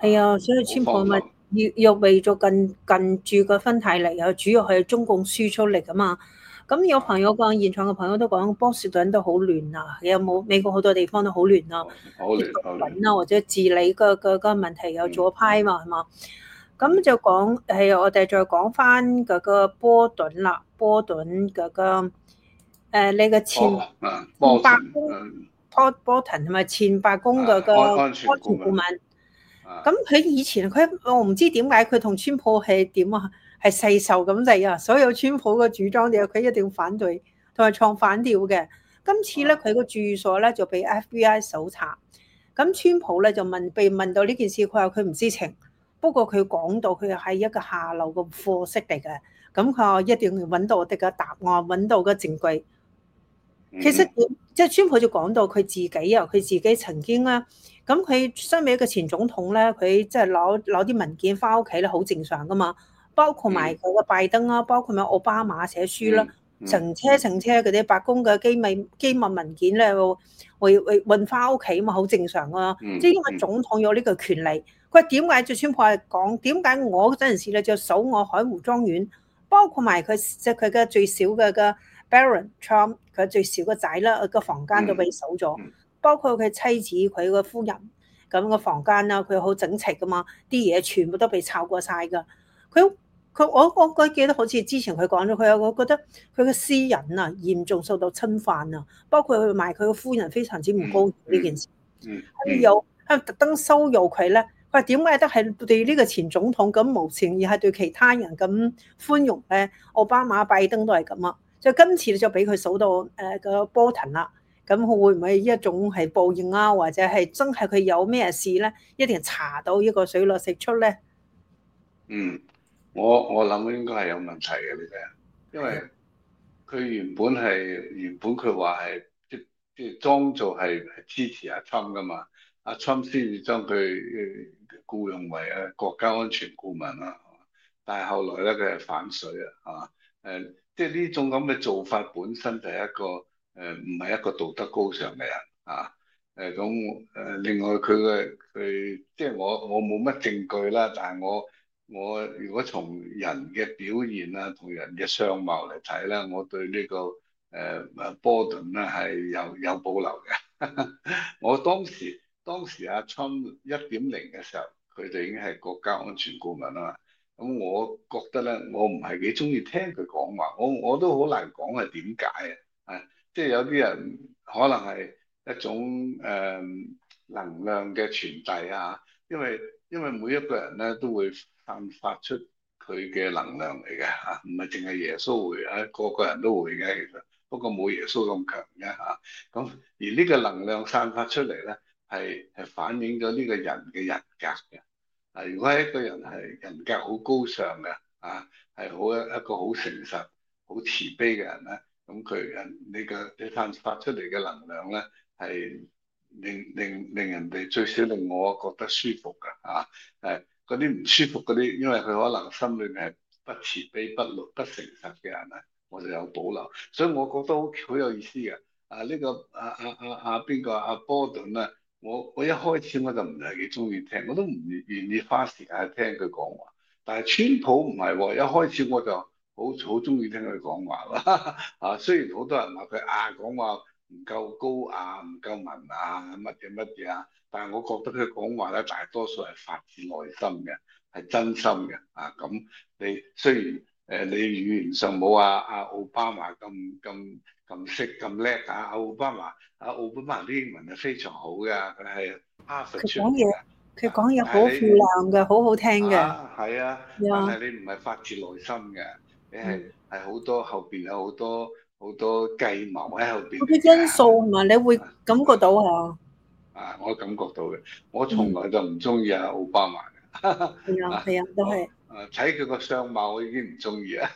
係啊，所以好川普咪放心。 要為咗近住個芬太尼啊，主要係中共輸出嚟噶嘛。咁有朋啊， 友講，現場嘅朋友都講，波士頓都好亂啊，有冇美國好多地方都好亂啊， 好啲毒亂好亂。 品啊或者治理個問題有嗯左派嘛，係嘛？咁嗯。 就講係我哋再講翻嗰個波頓啦，波頓嗰個你嘅前白波頓。 宮波頓係咪前白宮嗰個安全安全顧問。 顧問？咁啊。 佢以前我唔知點解佢同川普係點啊，係世仇咁滯啊！所有川普嘅主張嘅佢一定反對，同埋唱反調嘅。今次咧啊。 佢個住所咧就被 FBI 搜查，咁川普咧就被問到呢件事，佢話佢唔知情，不過佢講到佢係一個下流嘅貨色嚟嘅，咁佢話一定要揾到我哋嘅答案，揾到個證據。其實嗯即係川普就講到佢自己啊，佢自己曾經啦，咁佢身為一個前總統咧，佢即係攞啲文件翻屋企咧，好正常噶嘛。包括埋嗯佢個拜登啦，包括埋奧巴馬寫書啦， 嗯嗯成車嗰啲白宮嘅機密文件咧，會運翻屋企嘛，好正常啊。即係因為嗯嗯總統有呢個權利，佢話點解？就川普係講點解我嗰陣時咧就搜我海湖莊園，包括埋佢即係佢嘅最少嘅 Barron Trump 佢最少個仔啦，個房間都嗯俾搜咗， 嗯包括佢妻子佢個夫人咁個房間啦，佢好整齊噶嘛，啲嘢全部都被抄過晒噶。佢我記得好似之前佢講咗，我覺得佢嘅私隱啊嚴重受到侵犯啊，包括佢埋佢個夫人非常之唔高興呢件嗯事， 嗯係有係特登羞辱佢咧。佢話點解得係對呢個前總統咁無情，而係對其他人咁寬容咧？奧巴馬、拜登都係咁啊。就今次就俾佢數到個波騰啦，咁會唔會一種係報應啊，或者係真係佢有咩事咧？一定查到呢個水落石出咧。 嗯。我諗應該係有問題嘅呢個，因係啊， 為佢原本佢話係即係裝作係支持阿侵噶嘛，阿侵先至將佢僱用為國家安全顧問啊，但係後來咧佢係反水啊，即係呢種咁嘅做法本身就係一個唔係一個道德高尚嘅人啊。另外佢即係我冇乜證據啦，但係我如果從人嘅表現啊，同人嘅相貌嚟睇咧，我對呢個波頓咧係有保留嘅。我當時阿 Trump 1.0嘅時候，佢哋已經係國家安全顧問啊嘛。咁我覺得咧，我唔係幾中意聽佢講話，我都好難講係點解啊。即係有啲人可能係一種能量嘅傳遞啊，因為每一個人咧都會散發出佢嘅能量嚟嘅嚇，唔係淨係耶穌會啊，個個人都會嘅其實，不過冇耶穌咁強嘅嚇。咁而呢個能量散發出嚟咧，係反映咗呢個人嘅人格嘅。啊，如果係一個人係人格好高尚嘅啊，係一個好誠實、好慈悲嘅人咧，咁你散發出嚟嘅能量咧係令人哋最少令我覺得舒服㗎啊！嗰啲唔舒服嗰啲，因為佢可能心裏面係不慈悲、不誠實嘅人咧，我就有保留。所以我覺得好有意思嘅。呢個邊個波頓啊？我一開始我就唔係幾中意聽，我都唔願意花時間去聽佢講話。但係川普唔係喎，一開始我就好中意聽佢講話啦。雖然好多人話佢講話唔夠高雅、唔夠文雅乜嘢乜嘢啊，但係我覺得佢講話咧，大多數係發自內心嘅，係真心嘅。咁你雖然你語言上冇奧巴馬咁識咁叻奧巴馬啲英文係非常好嘅，佢係哈佛佢講嘢， 出嚟嘅。 佢講嘢好漂但係你亮嘅，好好聽嘅。 係啊，但係你唔係發自內心嘅，你係嗯， 係好多後邊有好多計謀喺後邊嗰嚟啲因素嘅。 係嘛，你會感覺到啊。 我感覺到嘅，我從嗯， 來就唔中意奧巴馬嘅。 係啊，係啊，都係。 睇佢個相貌，我已經唔中意啦。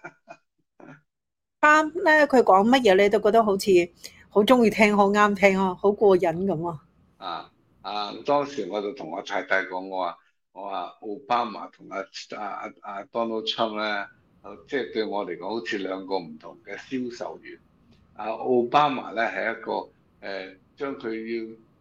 啱咧，佢講乜嘢你都覺得好似好中意聽，好啱聽啊，好過癮咁啊。 當時我就同我太太講，我話奧巴馬同Donald Trump 咧，即係對我嚟講好似兩個唔同嘅銷售員。奧巴馬咧係一個將佢要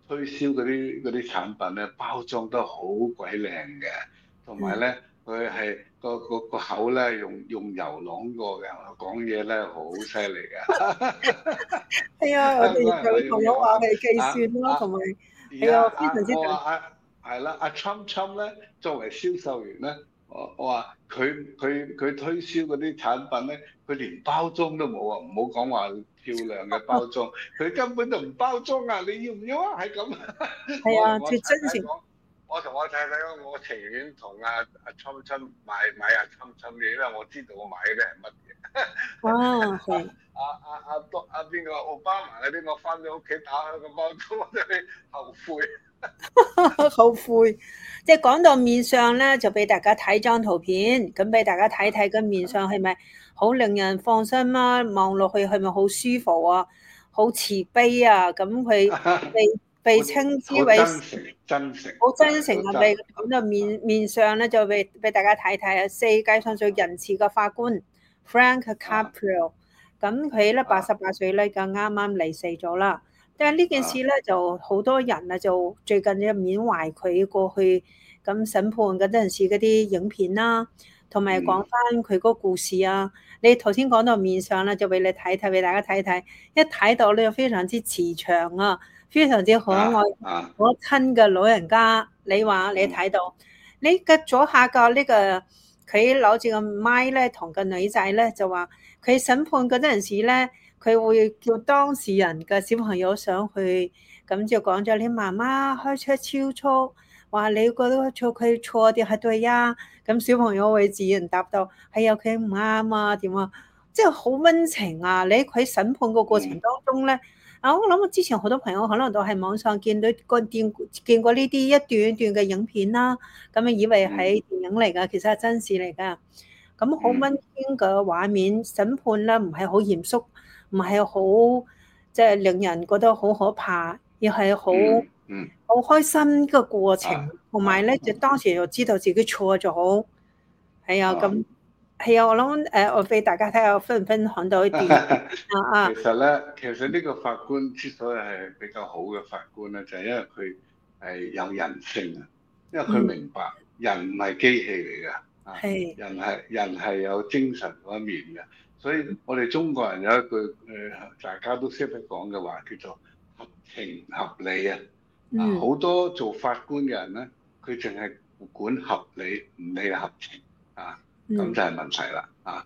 推銷嗰啲產品咧，包裝得好鬼靚嘅，同埋咧佢係個口咧用油朗過嘅，講嘢咧好犀利嘅。 係啊，我哋嗰人有朋友話係計算咯，同埋係啊，非常之大。 我話係啦，阿 Trump 咧作為銷售員咧，我話佢推銷嗰啲產品咧，佢連包裝都冇啊！唔好講話漂亮嘅包裝，佢根本就唔包裝啊！你要唔要啊？係咁。 係啊， 我同我最真誠。 太太講，我同我太太講，我情願同阿 Trump 買阿 Trump 嘢，因為我知道我買嘅啲係乜嘢。 啊，係。 邊個奧巴馬嗰啲，我翻到屋企打開個包裝，我真係後悔。 後悔，即係講到面相咧，就俾大家睇張圖片，咁俾大家睇睇個面相係咪好令人放心啊？望落去係咪好舒服啊？好慈悲啊？咁佢被稱之為好真誠，真誠， 好真誠啊！ 好真。 被講到面相咧，就俾大家睇睇啊！世界上最仁慈嘅法官 Frank Capra，咁佢咧88歲咧，就啱啱離世咗啦。但係呢件事咧，就好多人啊，就最近就緬懷佢過去咁審判嗰陣時嗰啲影片啦，同埋講翻佢個故事啊。你頭先講到面相啦，就俾你睇睇，俾大家睇睇，一睇到咧非常之慈祥啊，非常之可愛、可親嘅老人家。你話你睇到，你嘅左下角呢個佢攞住個麥咧，同個女仔咧就話佢審判嗰陣時咧。佢會叫當事人嘅小朋友上去，咁就講咗你媽媽開車超速，話你覺得佢錯啲係對呀？咁小朋友會自然答到係啊，佢唔啱啊，點啊？即係好溫情啊！你喺佢審判個過程當中咧，我諗我之前好多朋友可能都喺網上見到見過呢啲一段一段嘅影片啦，咁啊以為係電影嚟㗎，其實係真事嚟㗎。咁好溫馨嘅畫面，審判咧唔係好嚴肅。唔係好即係令人覺得好可怕，又係好開心嘅過程，同埋咧就當時就知道自己錯咗，係啊咁係啊，我諗我俾大家睇下分唔分享到一啲其實呢個法官之所以係比較好嘅法官咧，就係因為佢係有人性啊，因為佢明白人唔係機器嚟㗎，人係有精神嗰一面嘅。所以我哋中國人有一句大家都識得講嘅話，叫做合情合理啊！好多做法官嘅人咧，佢淨係管合理，唔理合情啊，咁就係問題啦啊！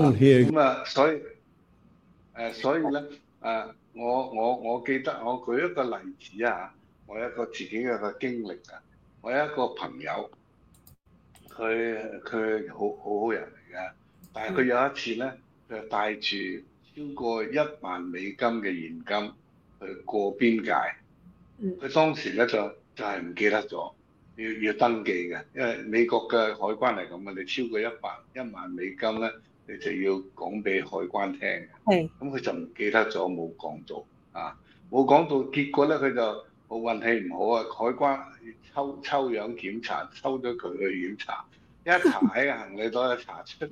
所以咧我記得我舉一個例子啊，我有一個自己嘅個經歷啊，我有一個朋友，佢好人嚟嘅，但係佢有一次咧。佢帶住超過$10,000嘅現金去過邊界，佢當時咧就係唔記得咗要登記嘅，因為美國嘅海關係咁啊，你超過$10,000咧，你就要講俾海關聽嘅。咁佢就唔記得咗，冇講到冇講到，結果咧佢就好運氣唔好啊，海關抽樣檢查，抽咗佢去檢查。一查喺個行李袋就查出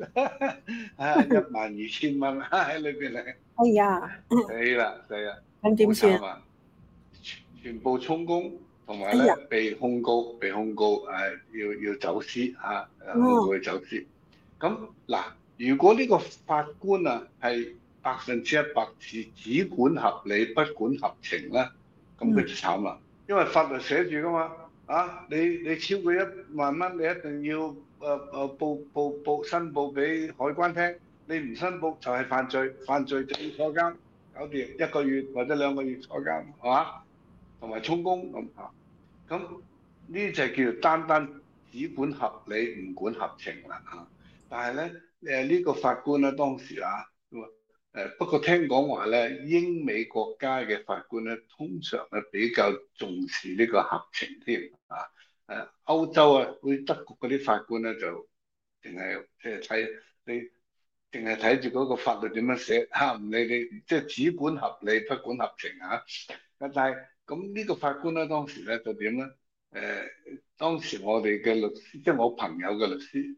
$12,000喺裏邊嚟。 哎呀， 死啦！ 咁點算啊？全部充公，同埋咧被控告，要走私控告佢走私。咁嗱，如果呢個法官啊係100%只管合理不管合情咧，咁佢就慘啦，因為法律寫住噶嘛。你超過$10,000，你一定要申報俾海關聽，你唔申報就係犯罪，犯罪就要坐監，搞掂1個月或者2個月坐監，係嘛？同埋充公咁呢就叫做單單只管合理唔管合情啦但係咧呢個法官咧當時不過聽講話咧，英美國家嘅法官咧，通常咧比較重視呢個合情添歐洲好似德國嗰啲法官咧就淨係即係睇你，淨係睇住嗰個法律點樣寫唔理你，即係只管合理不管合情但係咁呢個法官咧當時咧就點咧？當時我哋嘅律師，即係我朋友嘅律師，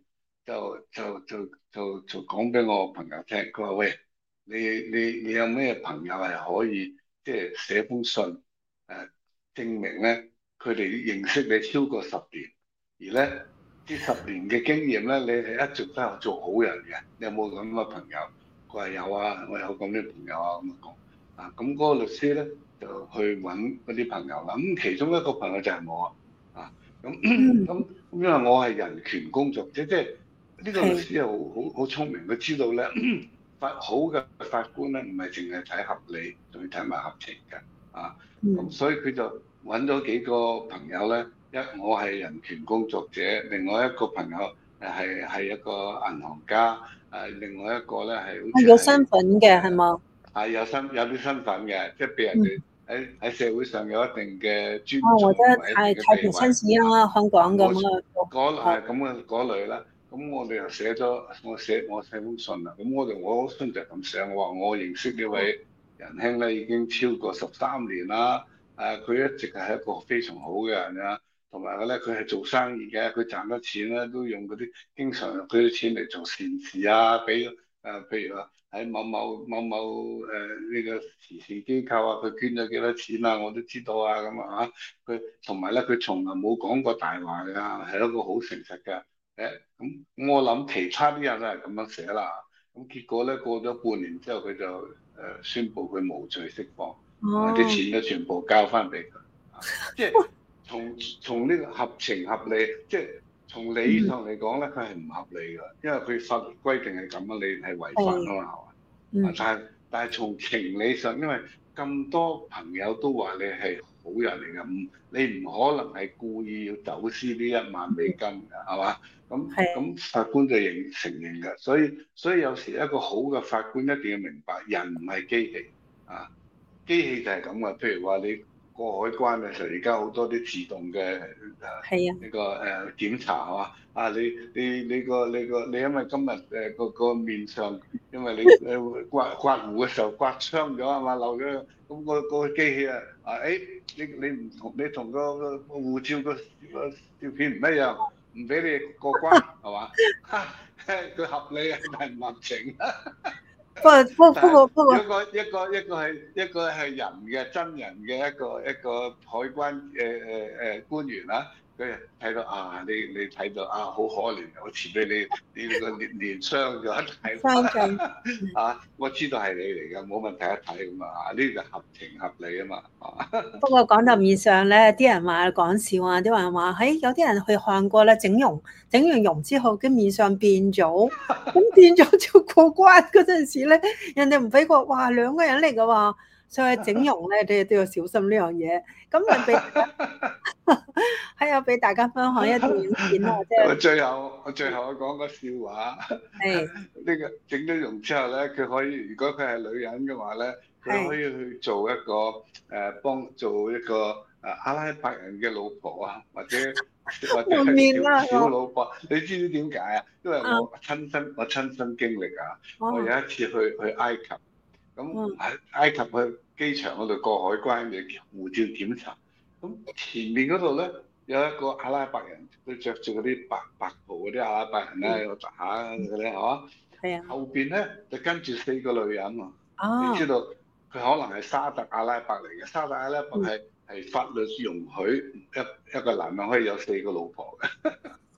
就講俾我朋友聽，佢話喂。你有咩朋友係可以即係寫封信證明咧，佢哋認識你超過10年，而咧呢10年嘅經驗咧，你係一直都係做好人嘅。你有冇咁嘅朋友？佢話有啊，我有咁嘅朋友啊，咁講啊。咁嗰個律師咧就去揾嗰啲朋友啦。咁其中一個朋友就係我啊。咁因為我係人權工作者，即係呢個律師係好聰明，佢知道咧好嘅法官咧唔係淨係睇合理，仲要睇埋合情嘅啊。咁所以佢就揾咗幾個朋友咧，我係人權工作者，另外一個朋友係一個銀行家，另外一個咧係好似有身份嘅係嘛？ 係有啲身份嘅，即係俾人哋喺社會上有一定嘅尊重， 或者太平紳士啦，香港咁啊， 係咁嘅嗰類啦。咁我哋又我寫封信啦。咁我信就咁寫，我話我認識呢位仁兄咧已經超過13年啦。佢一直係一個非常好嘅人啊，同埋咧佢係做生意嘅，佢賺得錢咧都用嗰啲經常用佢啲錢嚟做善事啊，俾譬如話喺某呢個慈善機構啊，佢捐咗幾多錢啊，我都知道啊，咁啊佢同埋咧佢從來冇講過大話㗎，係一個好誠實嘅。咁我諗其他啲人都係咁樣寫啦。咁結果咧過咗半年之後，佢就宣布佢無罪釋放。啲錢都全部交翻俾佢，即係從呢個合情合理，即係從理上嚟講咧，佢係唔合理㗎，因為佢法律規定係咁啊，你係違法啊嘛，係嘛？但係從情理上，因為咁多朋友都話你係好人嚟㗎，你唔可能係故意要走私呢1萬美金㗎，係嘛？咁法官就承認㗎，所以有時一個好嘅法官一定要明白，人唔係機器啊。機器就係咁嘅，譬如話你過海關嘅時候，而家好多啲自動嘅呢個檢查係嘛？你因為今日個面上，因為你刮胡嘅時候刮傷咗係嘛，漏咗，咁個機器你同個護照個照片唔一樣，唔俾你過關係嘛？佢合理啊，但係唔合情。不過一個係人嘅真人嘅一個海關官員啦，佢睇到你睇到好可憐，好似俾你個連傷咗睇我知道係你嚟㗎，冇問題一睇咁啊，呢個合情合理啊嘛。 不過講到面上咧，啲人話講笑啊，啲人話有啲人去韓國咧整完容之後，跟面上變咗，咁變咗就過關嗰陣時咧，人哋唔俾過，哇2個人嚟㗎喎，所以整容咧，你都要小心呢樣嘢。咁咪俾係啊，俾大家分享一段片啊，即係我最後講個笑話。呢個整咗容之後咧，佢可以，如果佢係女人嘅話咧，佢可以去做一個做一個阿拉伯人嘅老婆啊，或者小老婆。你知唔知點解啊？因為我親身經歷啊。我有一次去埃及，咁喺埃及去機場嗰度過海關嘅護照檢查，咁前面嗰度咧有一個阿拉伯人，佢着住嗰啲白袍嗰啲阿拉伯人咧，有特下嗰啲係嘛？係啊。後邊咧就跟住4個女人喎。你知道佢可能係沙特阿拉伯嚟嘅，沙特阿拉伯係法律容許一個男人可以有4個老婆嘅，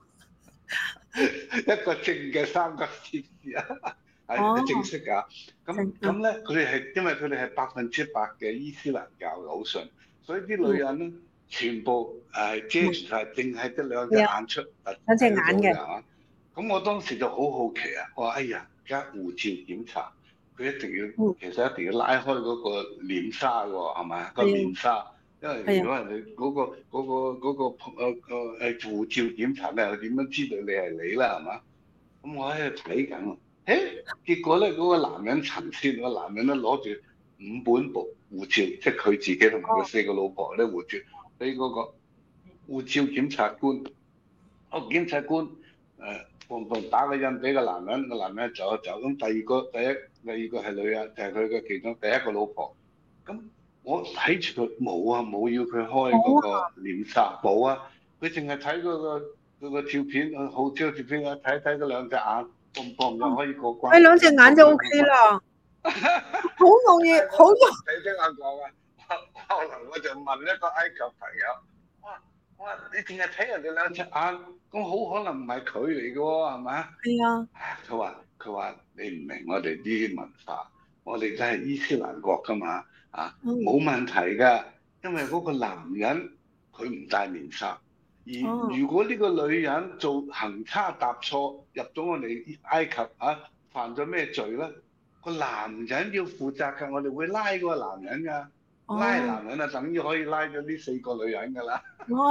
一個正嘅3級設置啊，係正式㗎。咁咧，佢哋係因為佢哋係100%嘅伊斯蘭教好信，所以啲女人咧全部遮住晒，淨係得2隻眼出， 兩隻眼嘅。 咁我當時就好好奇啊，我話哎呀，而家護照檢查，佢一定要其實一定要拉開嗰個臉紗喎，係咪個面紗？因為如果人哋嗰個護照檢查咧，點樣知道你係你啦？係嘛？咁我喺度睇緊，結果咧嗰個男人陳先，個男人咧攞住5本護照，即係佢自己同埋佢4個老婆咧護照，俾嗰個護照檢察官。檢察官打個印俾個男人，個男人走一走。咁第二個係女人，就係佢嘅其中第一個老婆。咁我睇住佢冇要佢開嗰個臉紗，冇啊！佢淨係睇嗰個照片，好照片啊，睇嗰2隻眼，就可以過關。 2隻眼就 OK 啦，好容易， 睇隻眼講啊！ 後來我就問一個埃及朋友，哇，你淨係睇人哋兩隻眼，咁好可能唔係佢嚟嘅喎，係咪？ 係啊， 佢話你唔明我哋啲文化，我哋都係伊斯蘭國㗎嘛，冇問題㗎，因為嗰個男人佢唔戴面紗，而如果呢個女人做行差踏錯入咗我哋埃及犯咗咩罪咧？個男人要負責㗎，我哋會拉個男人㗎。拉男人等於可以拉咗呢4個女人㗎啦。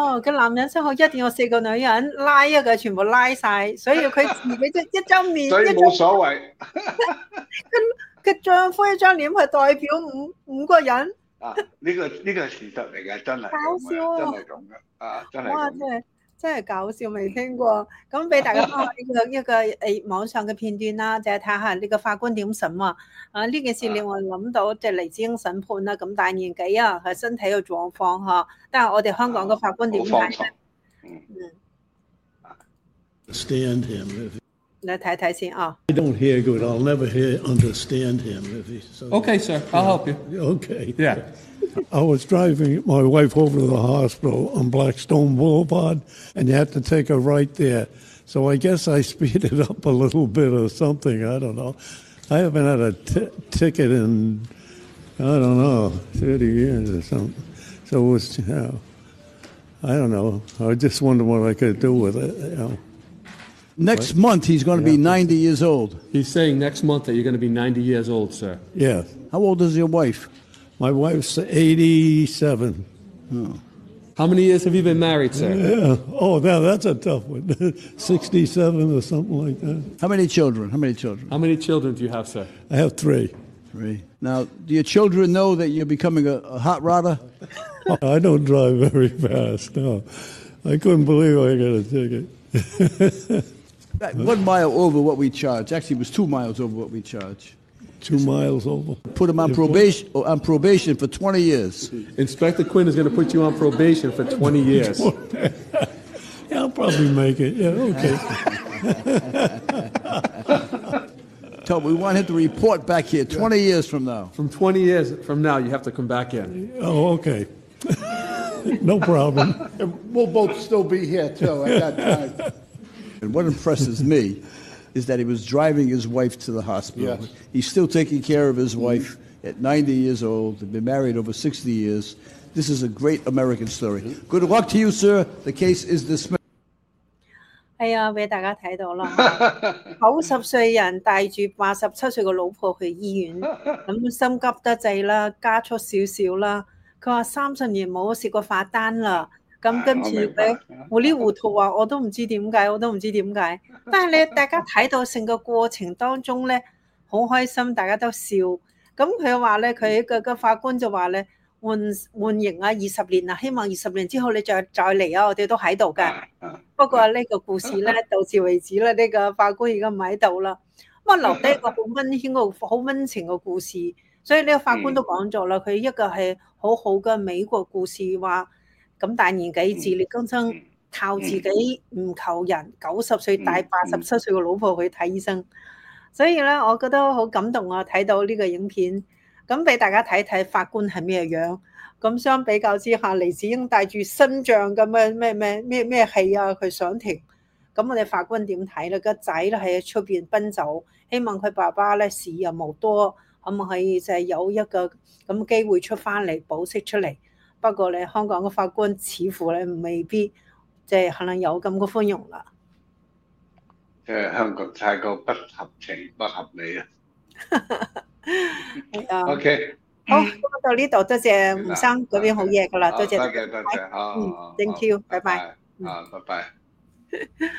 所以冇所謂。 佢丈夫一張臉係代表五個人。 呢個係事實嚟嘅，真係搞笑啊！ 真係咁嘅，真係。哇！ 真係搞笑，未聽過。咁俾大家睇下一個網上嘅片段啦，就係睇下呢個法官點審啊！呢件事令我諗到就黎智英審判啦，咁大年紀啊，佢身體嘅狀況嚇，但係我哋香港嘅法官點睇咧？你睇睇先啊。 I don't hear good. I'll never understand him if he's. Okay, sir. I'll help you. Okay. Yeah. I was driving my wife over to the hospital on Blackstone Boulevard, and you have to take a right there. So I guess I speeded up a little bit or something. I don't know. I haven't had a ticket in, I don't know, 30 years or something. So it was, I don't know. I just wondered what I could do with it, Next month, he's going to be 90 years old. He's saying next month that you're going to be 90 years old, sir. Yeah. How old is your wife? My wife's 87. Oh. How many years have you been married, sir? Yeah. Oh, now that's a tough one. 67 or something like that. How many children? How many children do you have, sir? I have 3. 3. Now, do your children know that you're becoming a hot rodder? I don't drive very fast, no. I couldn't believe I got a ticket. 1 mile over what we charge. Actually, it was 2 miles over what we charge. 2 miles over. Put him on probation for 20 years. Inspector Quinn is going to put you on probation for 20 years. Yeah, I'll probably make it. Yeah, okay. So we want him to report back here 20 years from now. From 20 years from now, you have to come back in. Oh, okay. No problem. We'll both still be here, too, at that time. And what impresses me is that he was driving his wife to the hospital. Yes. He's still taking care of his wife at 90 years old. They've been married over 60 years. This is a great American story. Good luck to you, sir. The case is dismissed. 係啊，俾大家睇到啦，90歲人帶住87歲嘅老婆去醫院，咁心急得滯啦，加速少少啦。佢話30年冇食過罰單啦。咁跟住佢糊裡糊塗話我都唔知點解，但係你大家睇到成個過程當中咧，好開心，大家都笑。咁佢話咧，佢個法官就話咧，緩刑啊20年啊，希望20年之後你再嚟啊，我哋都喺度㗎。不過呢個故事咧到此為止啦，呢個法官而家唔喺度啦。咁留低一個好溫馨個好溫情嘅故事，所以呢個法官都講咗啦，佢一個係好好嘅美國故事話。咁大年紀自力更生，靠自己唔求人，90歲帶87歲嘅老婆去睇醫生，所以咧，我覺得好感動啊！睇到呢個影片，咁俾大家睇睇法官係咩樣。咁相比較之下，黎智英帶住新像咁嘅咩戲啊，佢上庭。咁我哋法官點睇咧？個仔咧喺出邊奔走，希望佢爸爸咧時日無多，可唔可以就係有一個咁機會出翻嚟保釋出嚟？不過咧，香港嘅法官似乎咧未必即係可能有咁嘅寬容啦。 即係香港太過不合情不合理啊！ 係啊。 OK， 好，咁到呢度，多謝吳生嗰邊好嘢噶啦，多謝。 多謝，好， Thank you，拜拜。 拜拜。